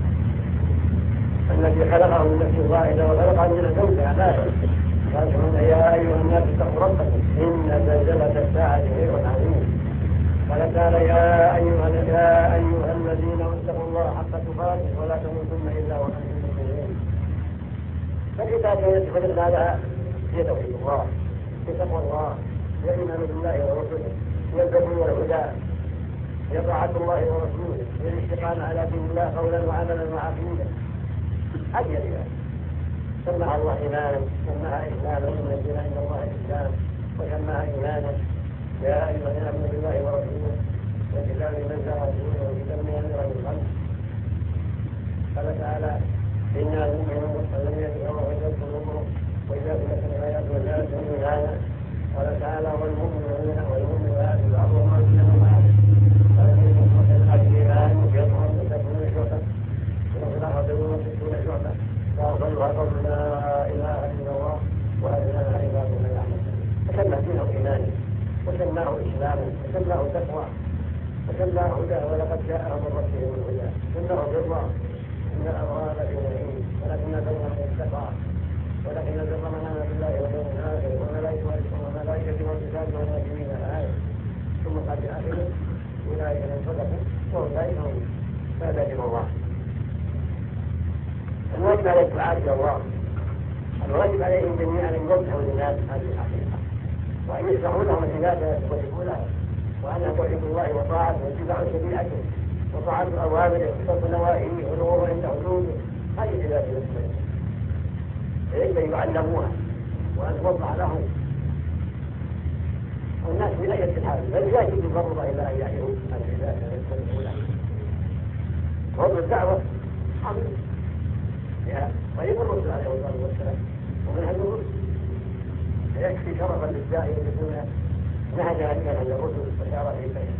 [SPEAKER 3] الذي خلقه من نفس واحدة وخلق منها زوجها عباده. قال يا أيها الناس اتقوا ربكم إن زلزلة الساعة شيء عظيم. قال تعالى يا أيها يا أيها الذين اتقوا الله حق تقاته ولا تموتن إلا وأنتم مسلمون. فالعبادة يدخل هذا هي توحيد الله في تقوى الله هي الإيمان بالله ورسوله هي البر والهدى هي طاعة الله ورسوله هي الاستقامة على دين الله قولا وعملا وعقيدة. هذه العبادة سماها الله إيمانا سماها إسلاما إن الدين عند الله الإسلام وسماها إيمانا يا أيها الذين آمنوا بالله ورسوله وكتاب من زرع رسوله وكتاب من أمر بالخمس. قال تعالى إنا المؤمنون الذين يدعون ويدعون قلوبهم وإذا تلك الآيات وجاءت من هذا. قال تعالى والمؤمنون والمؤمنات بعضهم أولياء بعض. قال في سورة الإيمان يطهر وتكون شعبة وفي الآخرة وستون شعبة وأفضلها قول لا إله إلا الله وأدناها عباد الله يعلمون. فسمى دينه إيمانا وسماه إسلاما وسماه تقوى وسماه هدى ولقد جاءهم من ربهم الهدى سماه بالله إن الأبرار لفي نعيم ولكن بر من اتقى ولكن بر من آمن بالله واليوم الآخر والملائكة والكتاب والنبيين الآية. ثم قال في آخره أولئك من صدقوا وأولئك هم فادهم الله. الواجب على الدعاء إلى الله الواجب عليهم جميعا أن يوضحوا للناس هذه الحقيقة وأن يشرحوا لهم العبادة ويوجهوا لها وأنها توحيد الله وطاعته واتباع شريعته وطاعة أوامره وصف نواهيه والأمور عند حدوده. هذه العبادة المسلمين فيجب أن يعلموها وأن توضح لهم والناس من أي حال بل لا يجب الضرورة إلا أن يعيروا العبادة ويستمعوا لها. وضع الدعوة عظيم طريق الرسل عليه الصلاة والسلام ومن هذا الرسل فيكفي شرفا للداعي أن يكون نهج هذه الرسل وشار في بيته.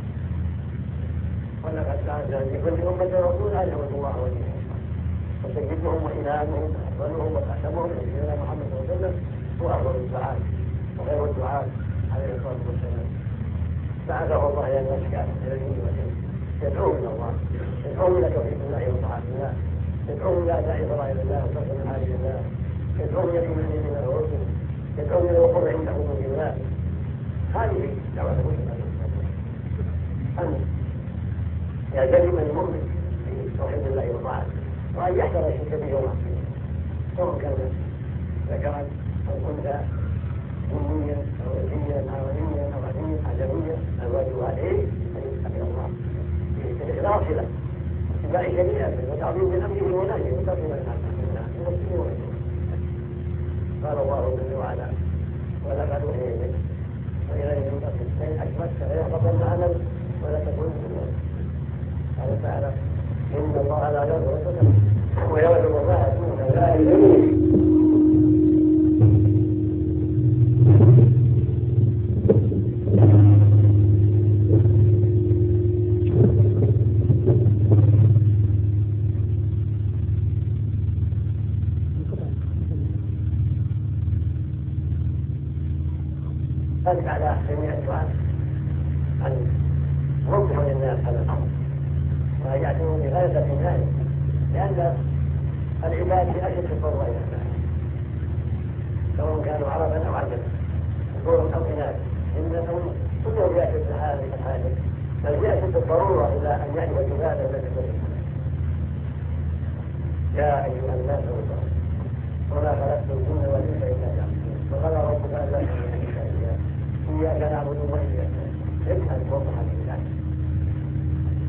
[SPEAKER 3] ولقد كان لكل أمة رسول أن يعبدوا الله ودينه وسيدهم وإمامهم وأفضلهم وأحسنهم سيدنا محمد صلى الله عليه وسلم هو أفضل الدعاة وغير الدعاة عليه الصلاة والسلام. بعثه الله إلى الناس كافة إلى الدين والدين يدعوهم إلى الله يدعوهم إلى توحيد الله وطاعة الله يدعوهم إلى أداء فرائض الله وصرف محارم الله يدعوهم إلى الإيمان بالله ورسله يدعوهم إلى الوقوف عند حدود الله. هذه دعوة المسلم أن يلتزم المؤمن في توحيد الله وطاعته وأن يحذر الشرك به ومعصيته سواء كان ذكرا أو أنثى أميا أو أزيا عربيا أو عديا عجميا. الواجب عليه أن يتقي الله بالإخلاص له اتباع شريعته وتعظيم من أمره ونهيه وتعظيم الناس. قال الله جل وعلا ولقد أوحي إليك وإليه المصير فإن أشركت فيحبطن عملك ولا تكون من الناس. قال تعالى إن الله لا يغفر الذنوب ويغفر الله دون ذلك. أجب على جميع الدعاة أن يوضحوا للناس هذا الأمر وأن يعتنوا بغاية العناية لأن العباد أشد الضرورة إلى الناس سواء كانوا عربا أو عجبا ذكورا أو إناثا إنهم كلهم يأتوا بهذه الحاجة بل يأتوا بالضرورة إلى أن يعرفوا العبادة التي تكون. يا أيها الناس اتقوا وما خلقت الجن والإنس إلا ليعبدون وقال ربك ألا تعبدوا إلا إياه إياك نعبد وإياك نستعين. افهم وضح لله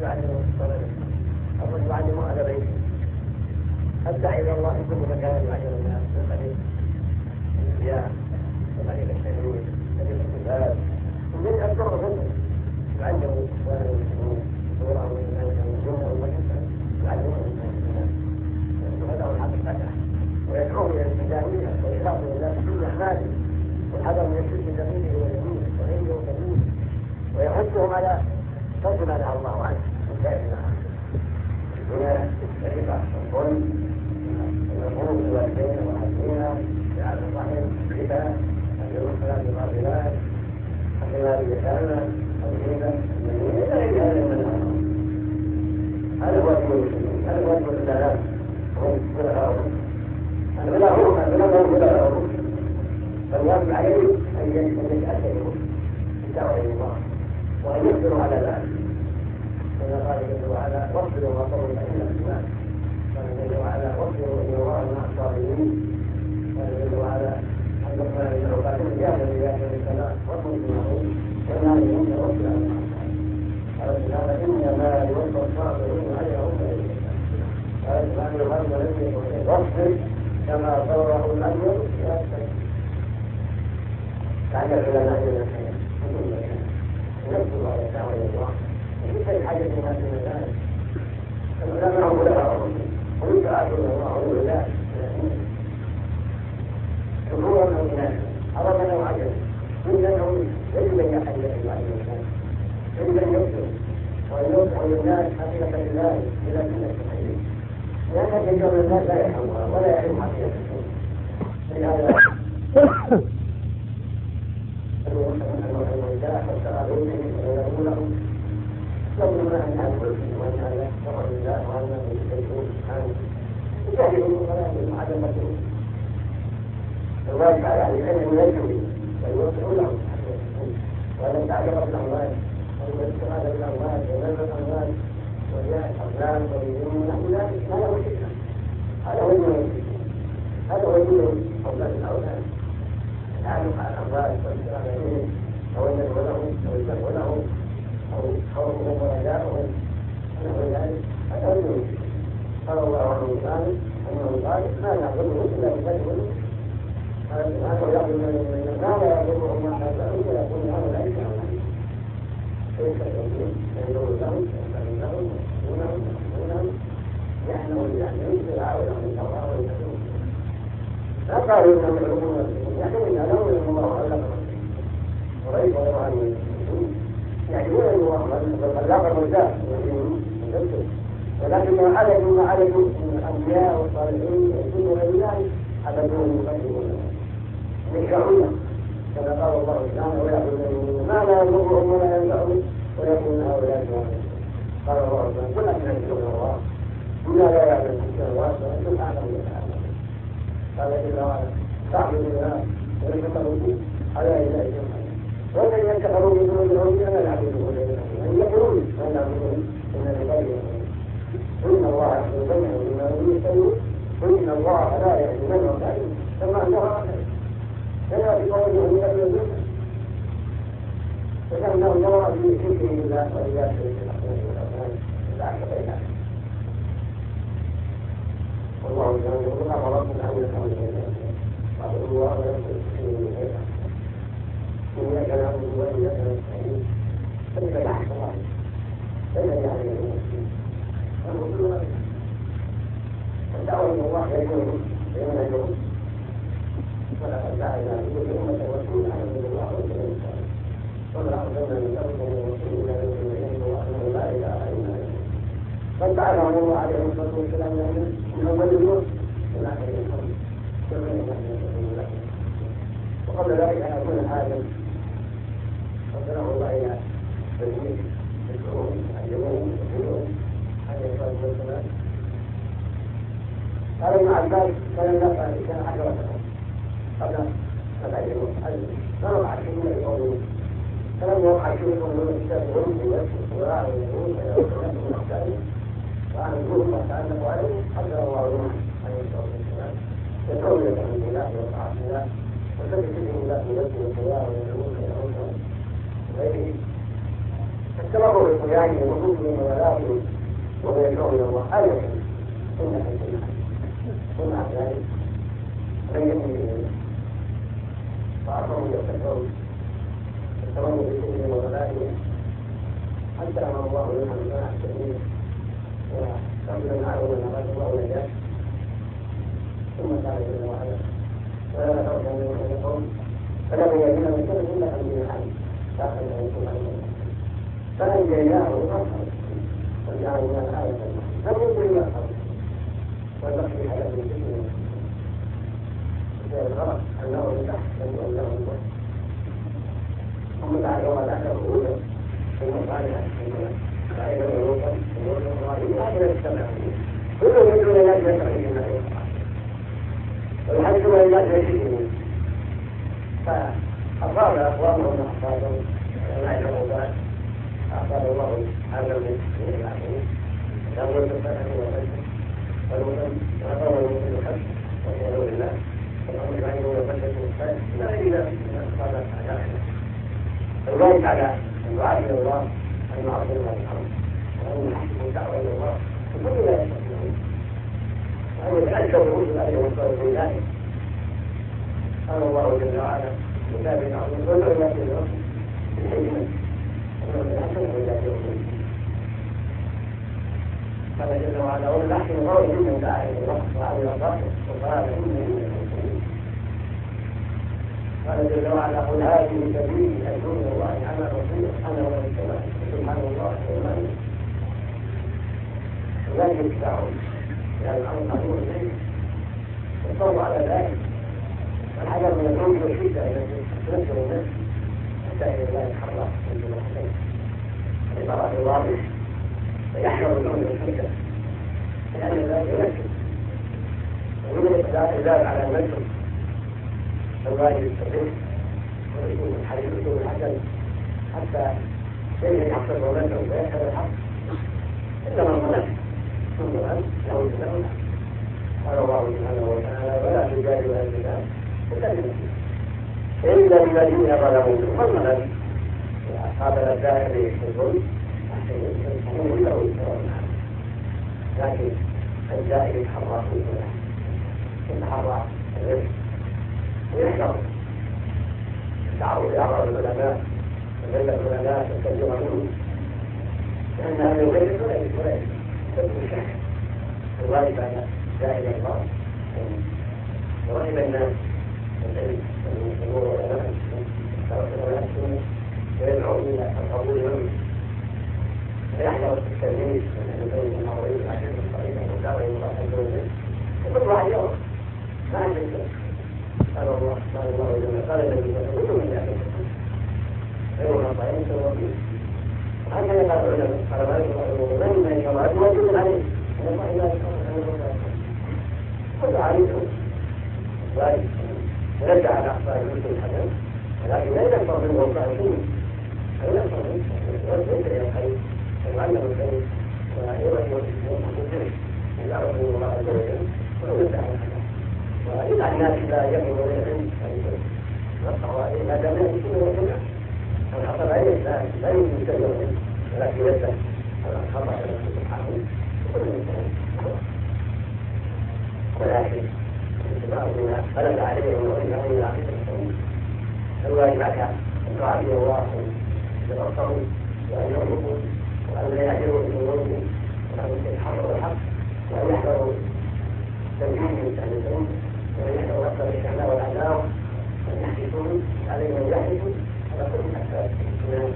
[SPEAKER 3] يعلمه الصلاة الرجل يعلمه على بيته الداعي إلى الله في كل مكان يعلم الناس من قليل الصيام وقليل التجويد قليل الكتاب ومن أكثر الرسل يعلموا إخوانه المسلمين صورهم من الجنة والمكان يعلمون الناس وهذا الحقيقة ويدعوه إلى الإسلامية وإخلاص لله في كل أعماله والحذر من الشرك الدقيق واليمين وغيره وكبير ويحثهم على ترك ما نهى الله عنه من سائر الأعمال هنا الرفق والظلم والعقوق الوالدين والحسنين جعل الرحم الربا أجر الصلاة الغافلات الخلاف اليتامى الغيبة المنية إلى غير هذا من الأمر هذا هو دين المسلمين هذا هو دين الإسلام هم خلفاؤهم الخلفاؤهم الخلفاؤهم خلفاؤهم فالواجب عليه أن يتأثروا بالدعوة إلى الله وأن يصبروا على ذلك كما قال جل وعلا واصبروا ما صبروا فإن الإيمان قال جل وعلا واصبروا إن الله مع الصابرين قال جل وعلا أن نقبل من عقاتهم جاهلا بذات السماء وصل بالمعروف والنار يوم توكل على الله قال تعالى إنما يوفى الصابرون أجرهم بغير حساب قال سبحانه وتعالى واصبر كما صبر الأجر لا تستكبر تعالى العلماء من الخير نذكر على دعوة الله ليس الحاجة ما في ذلك العلماء هم خلفاؤهم هم يعبدون الله لله جمهور من الناس عرفنا وعجبا من انهم يجب ان يحل يعلم الناس يجب ان يبصروا وان يوضحوا للناس حقيقة الله الى سنة الحديث لان كثير من الناس لا يفهمها ولا يعلم حقيقة الشيء لهذا المرجاح والتراويح ويقولون يقولون أن هذا الشيء وأن هذا شرع الله وأنه يستيقظون سبحانه يجاهدون ولا يجب عدمته الواجب على أهل العلم يجري ويوضحوا لهم وأن تعجب الأموال والاستغاثة بالأموال وذنب الأموال وجاء الأظلام واليمين نحو ذلك هذا هو الشرك هذا هو دين هذا هو دين أولاد الأولاد التعلق على الأموال والاستغاثة بهم أو النجوى لهم أو الجمع لهم أو خوفهم ورجاؤهم نحو ذلك هذا هو دين قال الله عنه تعالى أنه قال ما يعبده إلا بفضل قال سبحانه يعبد من ما لا يضرهم ما حسنهم ويكون هؤلاء كاملين كيف يكون يدعو لهم ويسلم لهم ويسلمونهم ويسلمونهم يحنون يحنون ويعاونهم بالتوراة ويسلمون لا قالوا انهم يعلمون يحنون لهم ان الله علمهم ورأيت غير عنهم يعلمون ان الله خلق المرجاح ولكن عددوا ما عددوا من الانبياء والصالحين يكونوا غير ذلك عددهم يقدمون يشرعون كما قال الله تعالى ويعبدون ما لا يضرهم ولا ينفعهم ويكون هؤلاء كاملين قال الله تعالى كل أشهدون الله إلا لا يعلم السماوات وأنتم أعلم بالله قال جل وعلا تعبدوا الله ويتقربوا على إله جمعا والذين يتقربوا من دون الله لا يعبدون أن يقولون لا يعبدون إن العباد إن الله يحكم بينهم بما يريد وإن الله لا يهدي من هو كاذب كما أنه آخر كما في قوله من قبل الجنة فكأنه نظر في شركه بالله وإياه شرك الأصنام والأصنام لا بينها والله تعالى يقول أمر ربنا أن يفعل بينهم واعبدوا الله ولا تشركوا به شيئا إياك نعبد وإياك نستعين فلك تحت الله بين يعني المسلمين والرسول الدعوة إلى الله يكون بين الجهود ولقد جعلنا لكل أمة رسولا أن يعبدوا الله ويجتنبوا الطاغوت وما أرسلنا من قبلك من رسول إلا بإذنه وأنه لا إله إلا هو قد بعثهم الله عليه الصلاة والسلام من أول النور إلى آخر القرن كما يقول الله وقبل ذلك أن يكون الحاكم أرسله الله إلى تدمير الكون الجنون الجنون عليه الصلاة والسلام قال ابن عباس كان يقرأ كان عشرة قبل سبع يوم فرفع الشيء يقولون فلم يوقع الشيء يقولون يستغفرون ويسكت وراء ويقولون ويقولون ويقولون وعن الجهد وتعلقوا عليه حتى الله عنه عليه الصلاة والسلام يدعون إلى توحيد الله وطاعة الله وتذكر الله بذكر الخيار ويدعون إلى الأوثان وغيره تمر الصيام وخروجهم ولاهم وهو يدعو الى الله هذا يحب ثم حسن ومع ذلك لم يكن به فاعطوا يتكون التمر بكلهم ولاهم حتى امر الله لهم بما التأمين ورجلا عاون اراد الله نجاه ثم قال جل وعلا ولا ترجع من القوم فلا يجد من كل الا ان يعلم داخل ان يكون عليه فأنجيناه وأخر وجعلنا آية لم يكن إلا الأرض والبقي حياة الجسم وفي الغرق أنه لتحت لم يكن له الوقت ثم بعد يوم الآخر أولى ثم بعد فإذا الوقت هكذا يجتمع كل من دون الله يشرك بالله والحج ولله يشرك فأصاب أقوامهم أحفادهم لا يشركون أعطاه الله حملا من العقل يقول بالفتح والفتح والوزن وأعطاه المسلم الحج والحمد لله والأمر بعيده والفتح والفتح لا إلا أن أصاب أعداءنا الواجب على الدعاء إلى الله أن نعظم الله الحمد وأن نحسن الدعوة إلى الله وكل لا يستطيعون وأن يتأكد الرسل عليه والصلاة والسلام قال الله جل وعلا كتاب عظيم وادعو إلى سبيل ربك بالحكمة قال جل وعلا ولنحسن قول ممن دعا الى الله وعمل صالحا وقال انني من المسلمين قال جل وعلا قل هذه سبيلي ادعو الى الله على بصيره انا ومن اتبعني سبحان الله ومن لا يتبعون لان الامر عظيم اليه والصبر على ذلك والحذر من العنف والشده التي تنزل النفس حتى اذا لا يتحرك من الحسين عبارات واضح فيحذر العنف والشده لان ذلك يمثل ومن الإقدام على المنزل الواجب الصديق ويكون الحديث يكون الحسن حتى يجري يحصل ومنزل ويشهد الحق إلا من ظلم ثم ظلم له جزاء قال الله سبحانه وتعالى ولا تجادلوا أهل الكتاب إلا بالتي إلا الذين ظلموا ثم ظلم أصحاب الأشياء يحسبون يحسبون له الثواب لكن الزائد يتحرى في الولاء يتحرى الرزق ويحذر التعرض لأعراض العلماء وذل العلماء يتكلمون لأنها من غير الولاء ولا تكون الشك الواجب على زائد الإعراض ورغب الناس العلم والأمور والعلماء والعلماء ويدعو إلى القبول منه ويحذر التلميذ من بين المعروضين العشر الصحيحة والدعوة إلى الله عز وجل وكل واحد يرى ما عنده شيء قال الله قال الله جل قال الذي يقول من ذلك غير خطأين سوى فيه وهكذا قال العلماء قال ما يقول من من يشرع موجود عليه من الله لا يشرع كل عليكم ونرجع على أخبار المسلم الحسن ولكن لا يكفر منه الصالحين أو يكفر منه وليس إلى الخير ويعلم الخير ويرى المسلم إذا رسول الله عز وجل ويرجع على الحسن وإذا الناس لا يقوم بالعلم فالقضاء ما دام يكون وجمع الخطأ عليه لا يمكن تجربه ولكن يسأل الخطأ سبحانه وكل إنسان ولكن اتباعنا غلب عليهم وإن علينا عقيدة الواجب على الدعاء إلى الله بالأصل وأن يرمقوا وأن لا يعجبوا بأمورهم وأن يتحرروا الحق وأن يحذروا تنفيذ المستهدفين وأن يحذروا أكثر الشحناء والعداوة وأن يحدثون عليهم أن يحدثوا على كل الأحداث من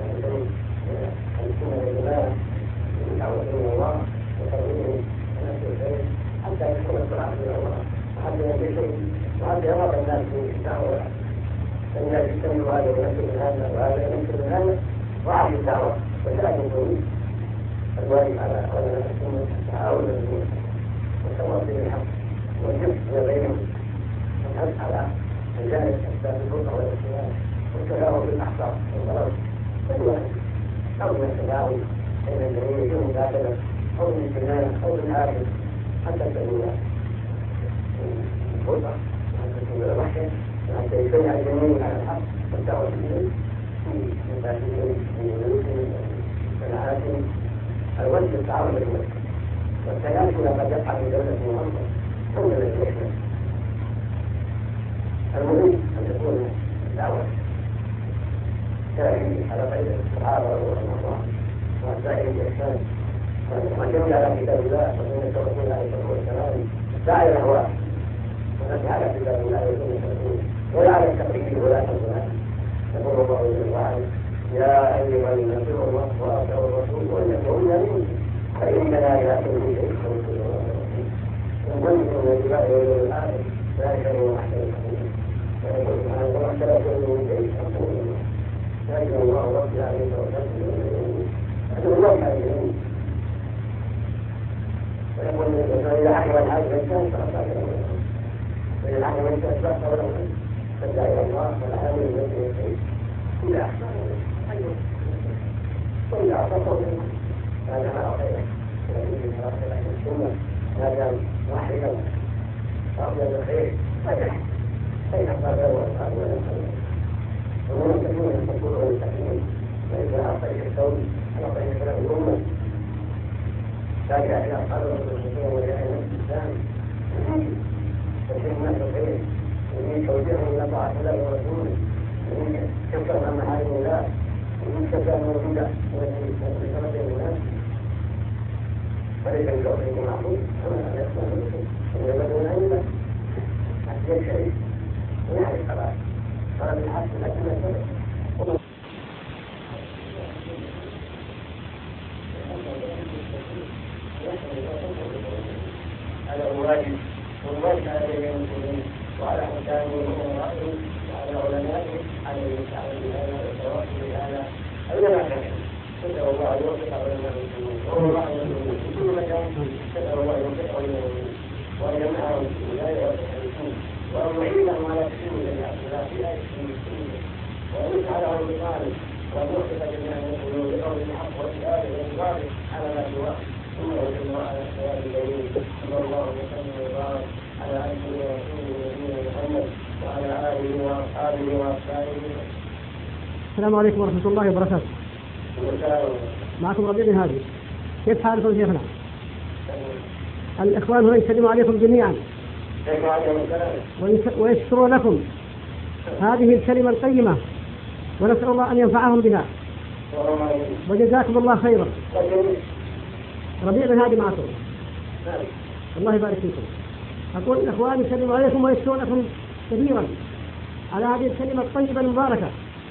[SPEAKER 3] السنة والجماعة من دعوة إلى الله وترغيبهم ونفس الخير حتى يكون الدعاء إلى الله وحتى يجي شيء وحتى يرى الناس في الدعوة فالناس يستمعوا هذا وينسوا من هذا وهذا ينسوا من هذا وعافي الدعوة وثلاث الدروس الواجب على علماء السنة تعاون الدين والتواصي بالحق والجمع بينهم والحث على الجانب أسباب الفرقة والاختلاف والتفاهم بالأحقاق والغرض كل واحد أو من التداوي بين الذين يكون مكاتبة أو من الكنانة أو من العاقل حتى تكون الفرقة وحتى تكون الوحشة وحتى يجتمع الجميع على الحق والدعوة إليه من ذلك من الملوك ولكن الوجه التعرض للوجه والتناسل قد يقع في دولة محمد ثم الإسلام. المهم أن تكون الدعوة تأتي على قيد الصحابة والأنصار وسائر الإحسان ومن يمشي على كتاب الله وسنة الرسول عليه الصلاة والسلام داعي الأهواء ونسعى على كتاب الله وسنة الرسول ولا على التقليد ولا تنظر. يقول الله جل وعلا: يا أيها الناس اتقوا الله وأطيعوا الرسول ولتكن منكم فإن لا يأتوا شيء ومن الواجبات ويقول الآية ذلك هو أحسن الحديث. ويقول سبحانه وتعالى: لا تأتوا من شيء ذلك الله رب العالمين وسلم أدعو الله عليهم. ويقول إذا حكم الحاج الإنسان فأصبح له وإذا حكم الإنسان فأصبح له فادعى إلى الله والعالم الذي يشيء إلا أحسن وإذا أعطته هذا ما أعطيه ولكن أعطيه أهل السنة ما دام واحدا فأفضل الخير فتح بين الصلاة والصلاة والصلاة ومن تكون الحقوق والتحليل وإذا أعطيه الكون أعطيه كلام الأمة فاجأ إلى أصحاب الرسول وجاء إلى الإسلام تشير الناس الخير ومن توجيههم إلى طاعة الله ورسوله ومن كفر عن محارم الله ومن كفر موجودة ومن سبب الناس فليس بشرطه معروف أما أن يكون مسلم ويبدون عنده أحسن شيء ويحرق خلاص قال بالحق لكن السبب هذا هو واجب والواجب على جميع المسلمين وعلى حكامهم وأمرائهم وعلى علمائهم على المستعمل بهذا والتواصل بهذا أينما كان. نسأل الله أن يوفق علماء المسلمين وهو رحمة المسلمين في كل مكان. نسأل الله أن يوفق علماء وأن يمنعهم في الولاية والتحريفين وأن يعينهم على تسليم جميع الصلاة في آية المسلمين وأن يجعلهم بطالب وأن يوفق جميع المسلمين بقول الحق والإيمان والإنصاف على ما سواه. ثم وجد الله على الصلاة الجميل صلى الله وسلم وبارك على أهله ورسوله نبينا محمد وعلى آله وأصحابه وأصحابه.
[SPEAKER 4] السلام عليكم ورحمة الله وبركاته. معكم ربيع بن هادي. كيف حالكم شيخنا؟ الإخوان هنا يسلموا عليكم جميعا ويشكروا لكم هذه الكلمة القيمة ونسأل الله أن ينفعهم بها وجزاكم الله خيرا. ربيع بن هادي معكم. الله يبارك فيكم. أقول الإخوان يسلموا عليكم ويشكروا لكم كثيرا على هذه الكلمة الطيبة المباركة.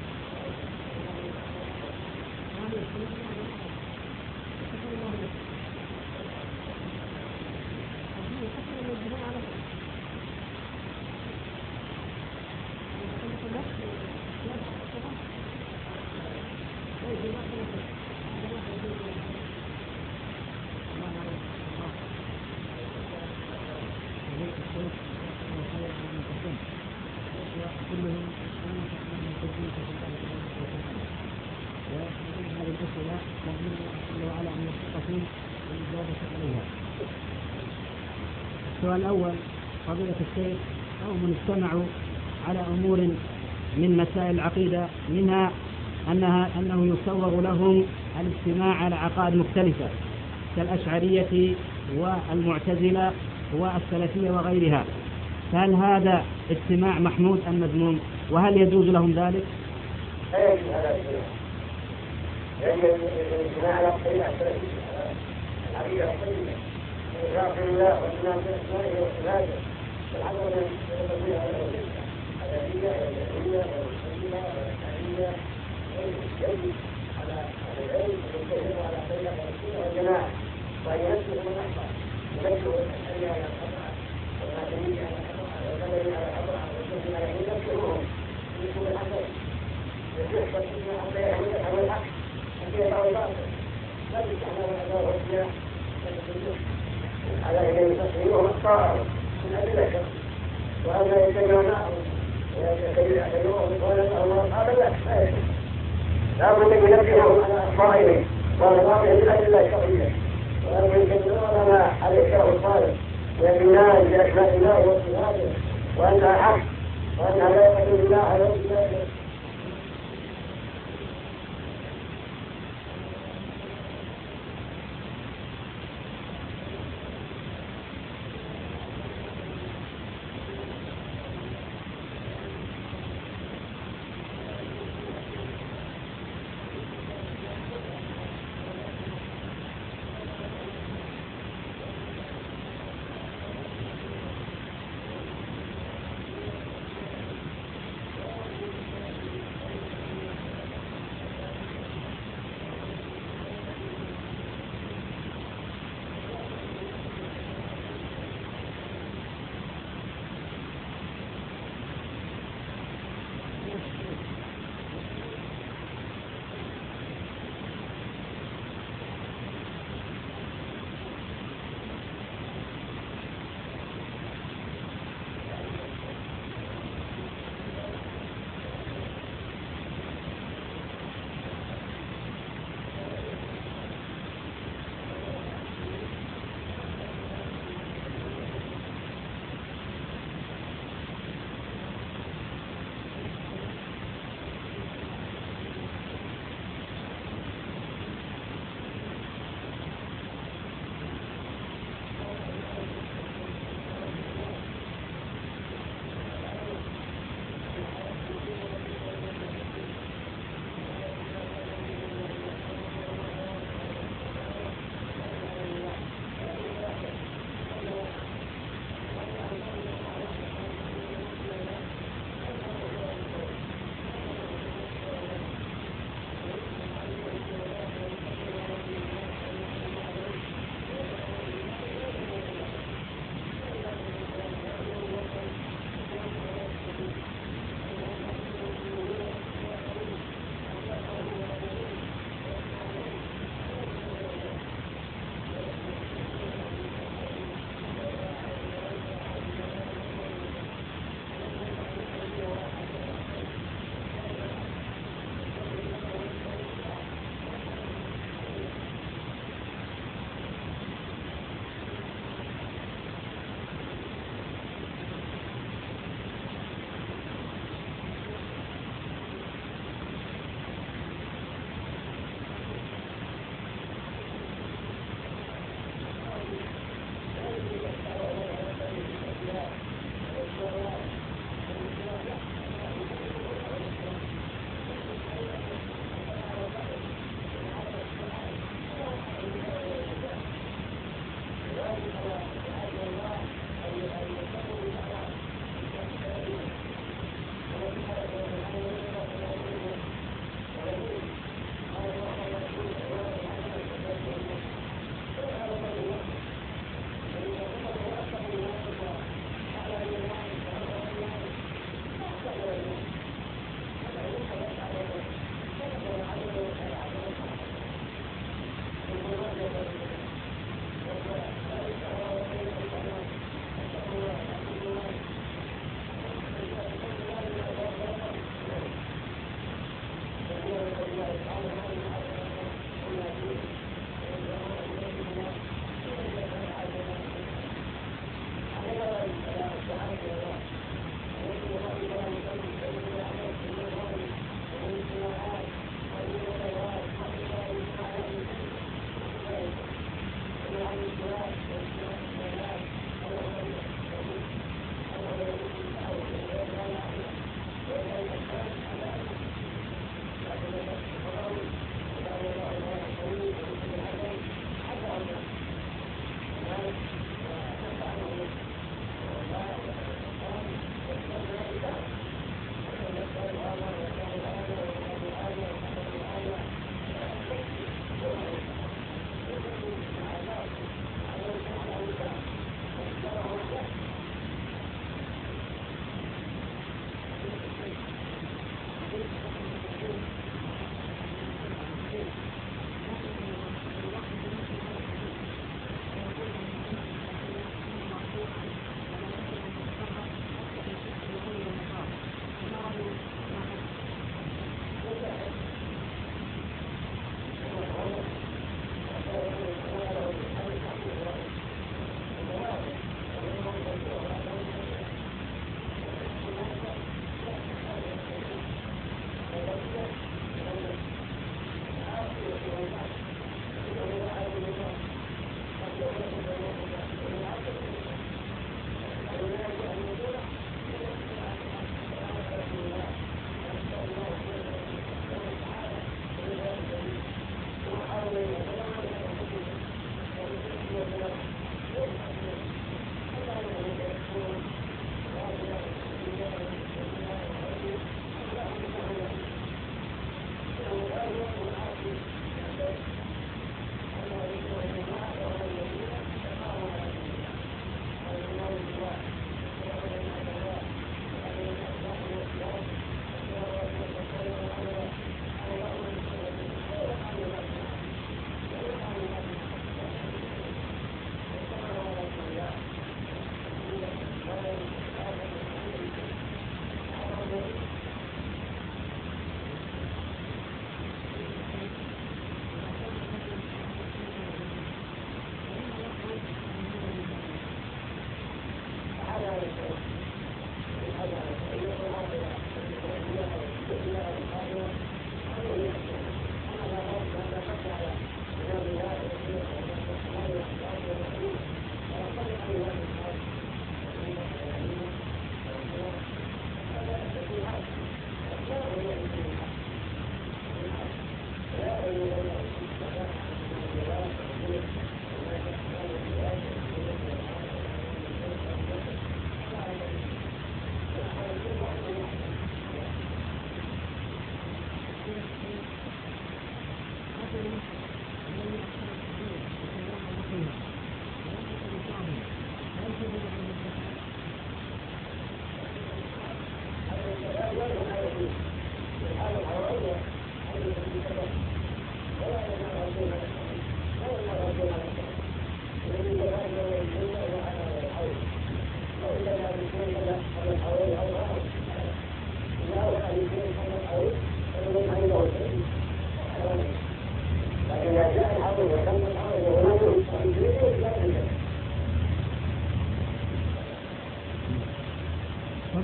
[SPEAKER 4] السؤال الأول: فضيلة الشيخ، قوم اجتمعوا على أمور من مسائل العقيدة منها أنها أنه يسوغ لهم الاجتماع على عقائد مختلفة كالأشعرية والمعتزلة والسلفية وغيرها، فهل هذا اجتماع محمود أم مذموم؟ وهل يجوز لهم ذلك؟
[SPEAKER 3] لا يجوز هذا الاجتماع. يجب الاجتماع على الطريقة السلفية العقيدة الطيبة وإخلاص الله والإيمان بأسمائه وصفاته والعمل بالتطبيق على الأدلة الأدلة والعلمية والمسلمة والأشعرية يجب على العلم والتوحيد على طريقة السنة والجماعة وأن ينسوا من أخطأ ينسوا الأشعرية على الخطأ والمعتزلة على الخطأ والقدرية على الخطأ والسنة على ينسوهم ينسوا الحسن يحصل فيما حتى يفهم الحق حتى يفهم الباطل لا تستعمل الأداء والسلاح على يدي تصحيحهم الطاهر من أجل الشر وأما يتبعون ويتبعون الله هذا لا يجوز. لا بد من نبههم على أخطائهم ونظامهم من أجل الشرعية وأما يتبعون ما على الشرع الصالح ويؤمنون بأسماء الله وصفاته وأنها حق وأنها لا يقتل الله على وجه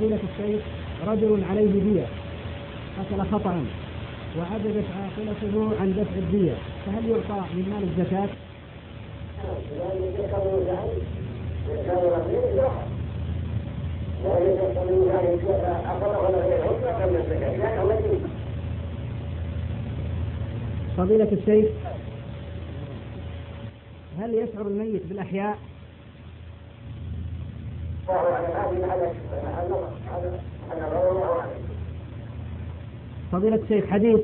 [SPEAKER 4] فضيلة الشيخ رجل عليه دية قتل خطأ وعجزت عاقلته عن دفع الدية، فهل يعطى من مال الزكاة؟ فضيلة الشيخ هل يشعر الميت بالأحياء؟ فضيلة الشيخ حديث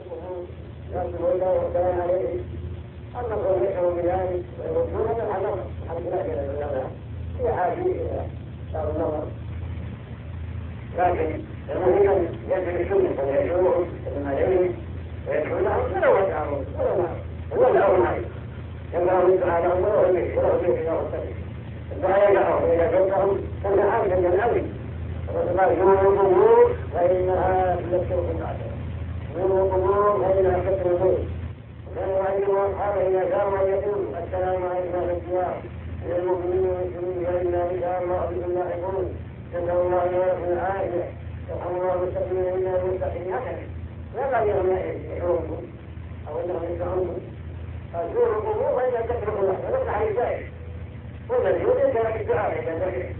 [SPEAKER 3] لكن المهم يجب السنة فيجوه ما يجب ويدخل لهم ولو يدعون هو الأول عليه ينبغي من دعاء الله ويجب ولو يجب إلى السبيل الدعاء يدعون إذا جوتهم فإن عامل من الأول فقال نور القبور فإنها تذكر بالعشرة نور القبور فإنها تذكر الموت وكان يعلم أصحابه إذا كانوا يقول السلام عليكم في الديار للمؤمنين والمسلمين فإنا إن شاء الله بهم لاحقون نسأل الله أن يكون عائلة يرحم الله المستقيمين منا المستقيمين هكذا لا بعد أن يحرمكم أو أنهم يسعونكم فزوروا القبور فإنها تذكر بالعشرة نفتح الزائر والذي يوجد لك الدعاء.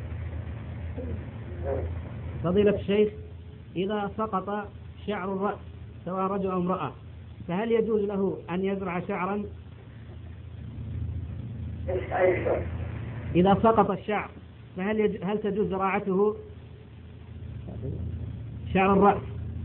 [SPEAKER 4] فضيلة الشيخ إذا سقط شعر الرأس سواء رجل أو امرأة فهل يجوز له أن يزرع شعرا؟ إذا سقط الشعر فهل يج... هل تجوز زراعته شعر الرأس؟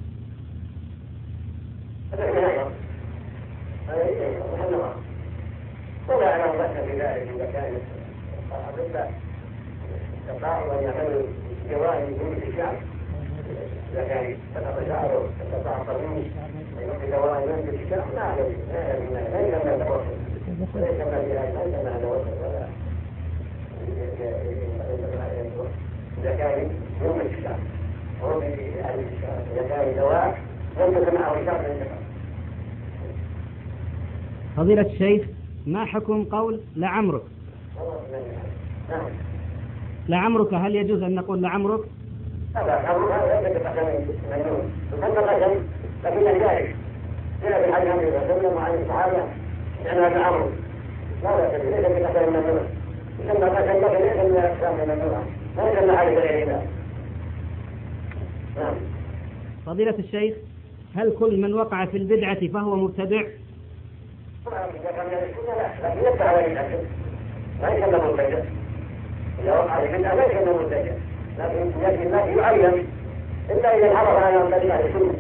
[SPEAKER 3] ولا أنا أمثل بذلك إذا كان أبدا استطاعوا أن يعملوا جوائز من الشعب إذا كان سقط شعره استطاع طويل ويعطي جوائز من الشعب لا عليه لا يسمى توصل ولا يسمى بها لا يسمى توصل ولا إذا كان يوم الشعب هو بأهل الشعب إذا كان دواء ينبغي معه شعب من الشعب.
[SPEAKER 4] فضيلة الشيخ ما حكم قول لعمرك؟ لعمرك هل يجوز أن نقول لعمرك؟
[SPEAKER 3] لا عمرك هذا ليس بقدم مجنون وكان قدم لكن ذلك جاء في حديث النبي صلى الله عليه الصحابة لأن هذا عمرو لا بأس ليس بقدم مجنون يسمى قدم لكن ليس من الأقسام المجنونة لا يسمى حديث غير الله. نعم.
[SPEAKER 4] فضيلة الشيخ هل كل من وقع في البدعة فهو مبتدع؟
[SPEAKER 3] لكن يبقى على الأكل لا يسمى مبتدع إذا وقع في البدعة لا يسمى مبتدع لكن يجب ما يعلم إلا إذا انحرف عنها وابتدع السنة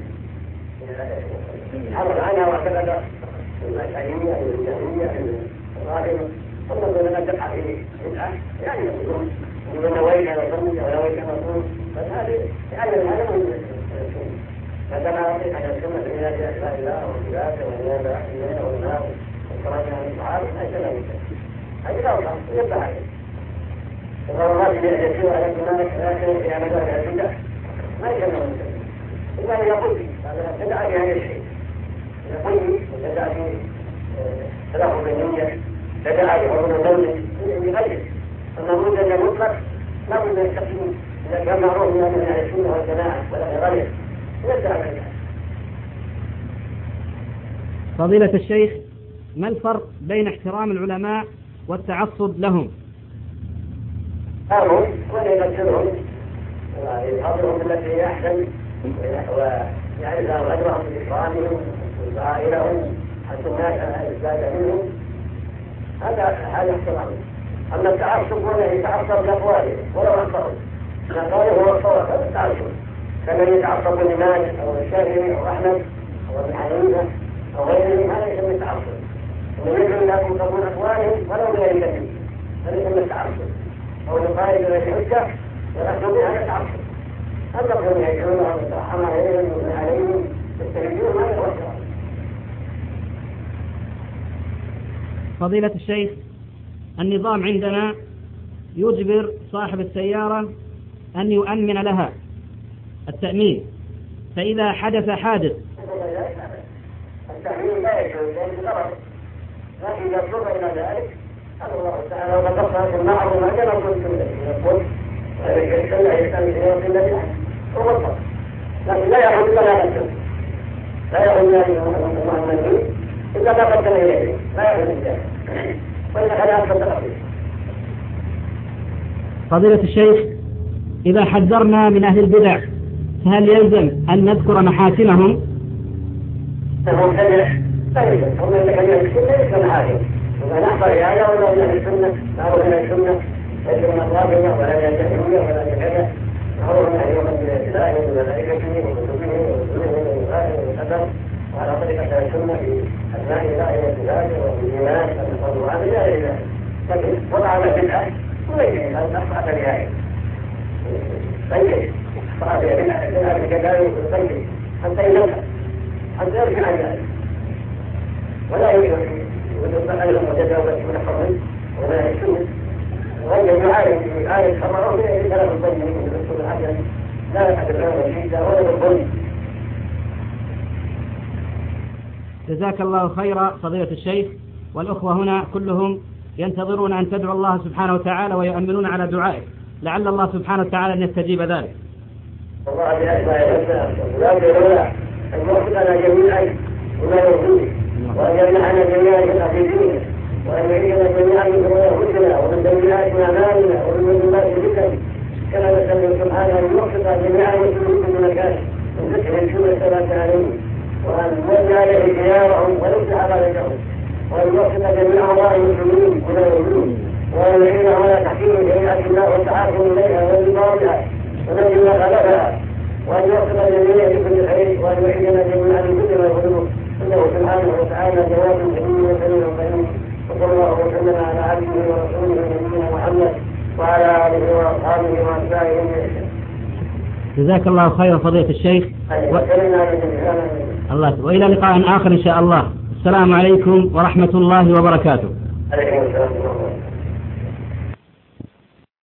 [SPEAKER 3] انحرف عنها واعتقد الأشعرية الجهمية الغالبة ثم لما تقع في بدعة يعني يقولون إذا نويت وصلي ونويت مصروف فهذه يعلم هذا من السنة فكما أعطيك عن السنة من هذه أسماء الله والعبادة والعبادة والعبادة والنار والصلاة على الصحابة ليس له شيء هذه لا وقع يبقى عليه الغرامات اللي يجب على الإمام الثلاثة في عملها البدع ما يسمى مسلم إلا إذا قلت هذا بدع في هذا الشيء إذا قلت بدع في تلاحظ النية بدع في حضور الدولة يغير أما مدة المطلق لا بد أن يستقيم إذا كان معروف من أهل السنة والجماعة ولا يغير يبدع بدع.
[SPEAKER 4] فضيلة الشيخ ما الفرق بين احترام العلماء والتعصب لهم؟
[SPEAKER 3] قالوا ولا يذكرهم ويحضرهم بالتي هي أحسن ويعرف أجرهم بإكرامهم والدعاء لهم حتى الناس الإزداد منهم هذا هذا احترام. أما التعصب ولا يتعصب لأقواله ولو أخطأوا أقواله هو الصواب هذا التعصب كمن يتعصب لمالك أو الشافعي أو أحمد أو ابن حنيفة أو غيرهم هذا يسمى التعصب ويجب لكم تقول أقوالهم ولو غير الذي هذا يسمى التعصب أو القائد الذي حجة يرحمون هذا التعصب هذا هم يجعلونهم يترحم عليهم ومن عليهم يستجدون ما يتوسع.
[SPEAKER 4] فضيلة الشيخ النظام عندنا يجبر صاحب السيارة أن يؤمن لها التأمين فإذا حدث حادث
[SPEAKER 3] التأمين لا يجوز لأنه غلط لكن إذا اضطر إلى ذلك الله تعالى وقد في المعروف ما كان كنتم يقول السنة يهتم بنوع النبي ومطلق، لكن لا يأخذ إلا ما قدم، لا يأخذ المؤمنين إلا ما قدم إليه، لا يأخذ الجاه، وإن خلاف التقدير.
[SPEAKER 4] فضيلة الشيخ، إذا حذرنا من أهل البدع فهل يلزم أن نذكر محاسنهم؟
[SPEAKER 3] هم سمع طيب هم اللي كانوا يكتبون ليس محاسن، وما نحضر هذا ولا من أهل السنة أو من السنة ليس من أطلابنا ولا يجهلون ولا يجهل هو من أهل الإسلام والملائكة وكتبه ورسوله والقدر وعلى طريقة السنة في أسماء الله والصفات وفي الإيمان والقرآن إلى غير ذلك، لكن وضع في الأهل وليس أن أصبحت بهذه طيب صار بها بكذلك طيب حتى ينفع حتى يرجع عن ذلك ولا يمكن أن يكون متجاوزا من الحرم ولا السنة وهي يعالج يعالج حرمه من كلام الظن من الرسول الحسن لا يحدث له الشدة ولا بالظن.
[SPEAKER 4] جزاك الله خيرا فضيلة الشيخ، والأخوة هنا كلهم ينتظرون أن تدعو الله سبحانه وتعالى ويؤمنون على دعائك، لعل الله سبحانه وتعالى أن يستجيب ذلك.
[SPEAKER 3] والله بأسماء الحسنى لا يدعونا أن يوفقنا جميعا وما يرضيه وأن يمنحنا جميعا من أهل دينه وأن يعيننا جميعا من هدنا ومن سيئات أعمالنا ومن مذنبات الفتن، كما نسأل سبحانه أن يوفق جميعا وسلوك من مكان من ذكر الجنة الثلاثة عليه، وأن يوزع عليه خيارهم ويفتح بينهم، وأن يوفق جميع الله المسلمين ولا يؤمنون، وأن يعينهم على تحكيم شريعة الله والتحاكم إليها وانضباطها ونجم ما خالفها، وأن يوفق جميعا لكل خير، وأن يعيننا جميعا لكل ما يظلمه، إنه سبحانه وتعالى جواب كريم وكريم وكريم. وصلى الله وسلم على عبده ورسوله نبينا محمد وعلى آله وأصحابه وأتباعه بإحسان.
[SPEAKER 4] جزاك الله خيرا فضيلة الشيخ. و... الله وإلى لقاء آخر إن شاء الله. السلام عليكم ورحمة الله وبركاته.
[SPEAKER 3] عليكم السلام.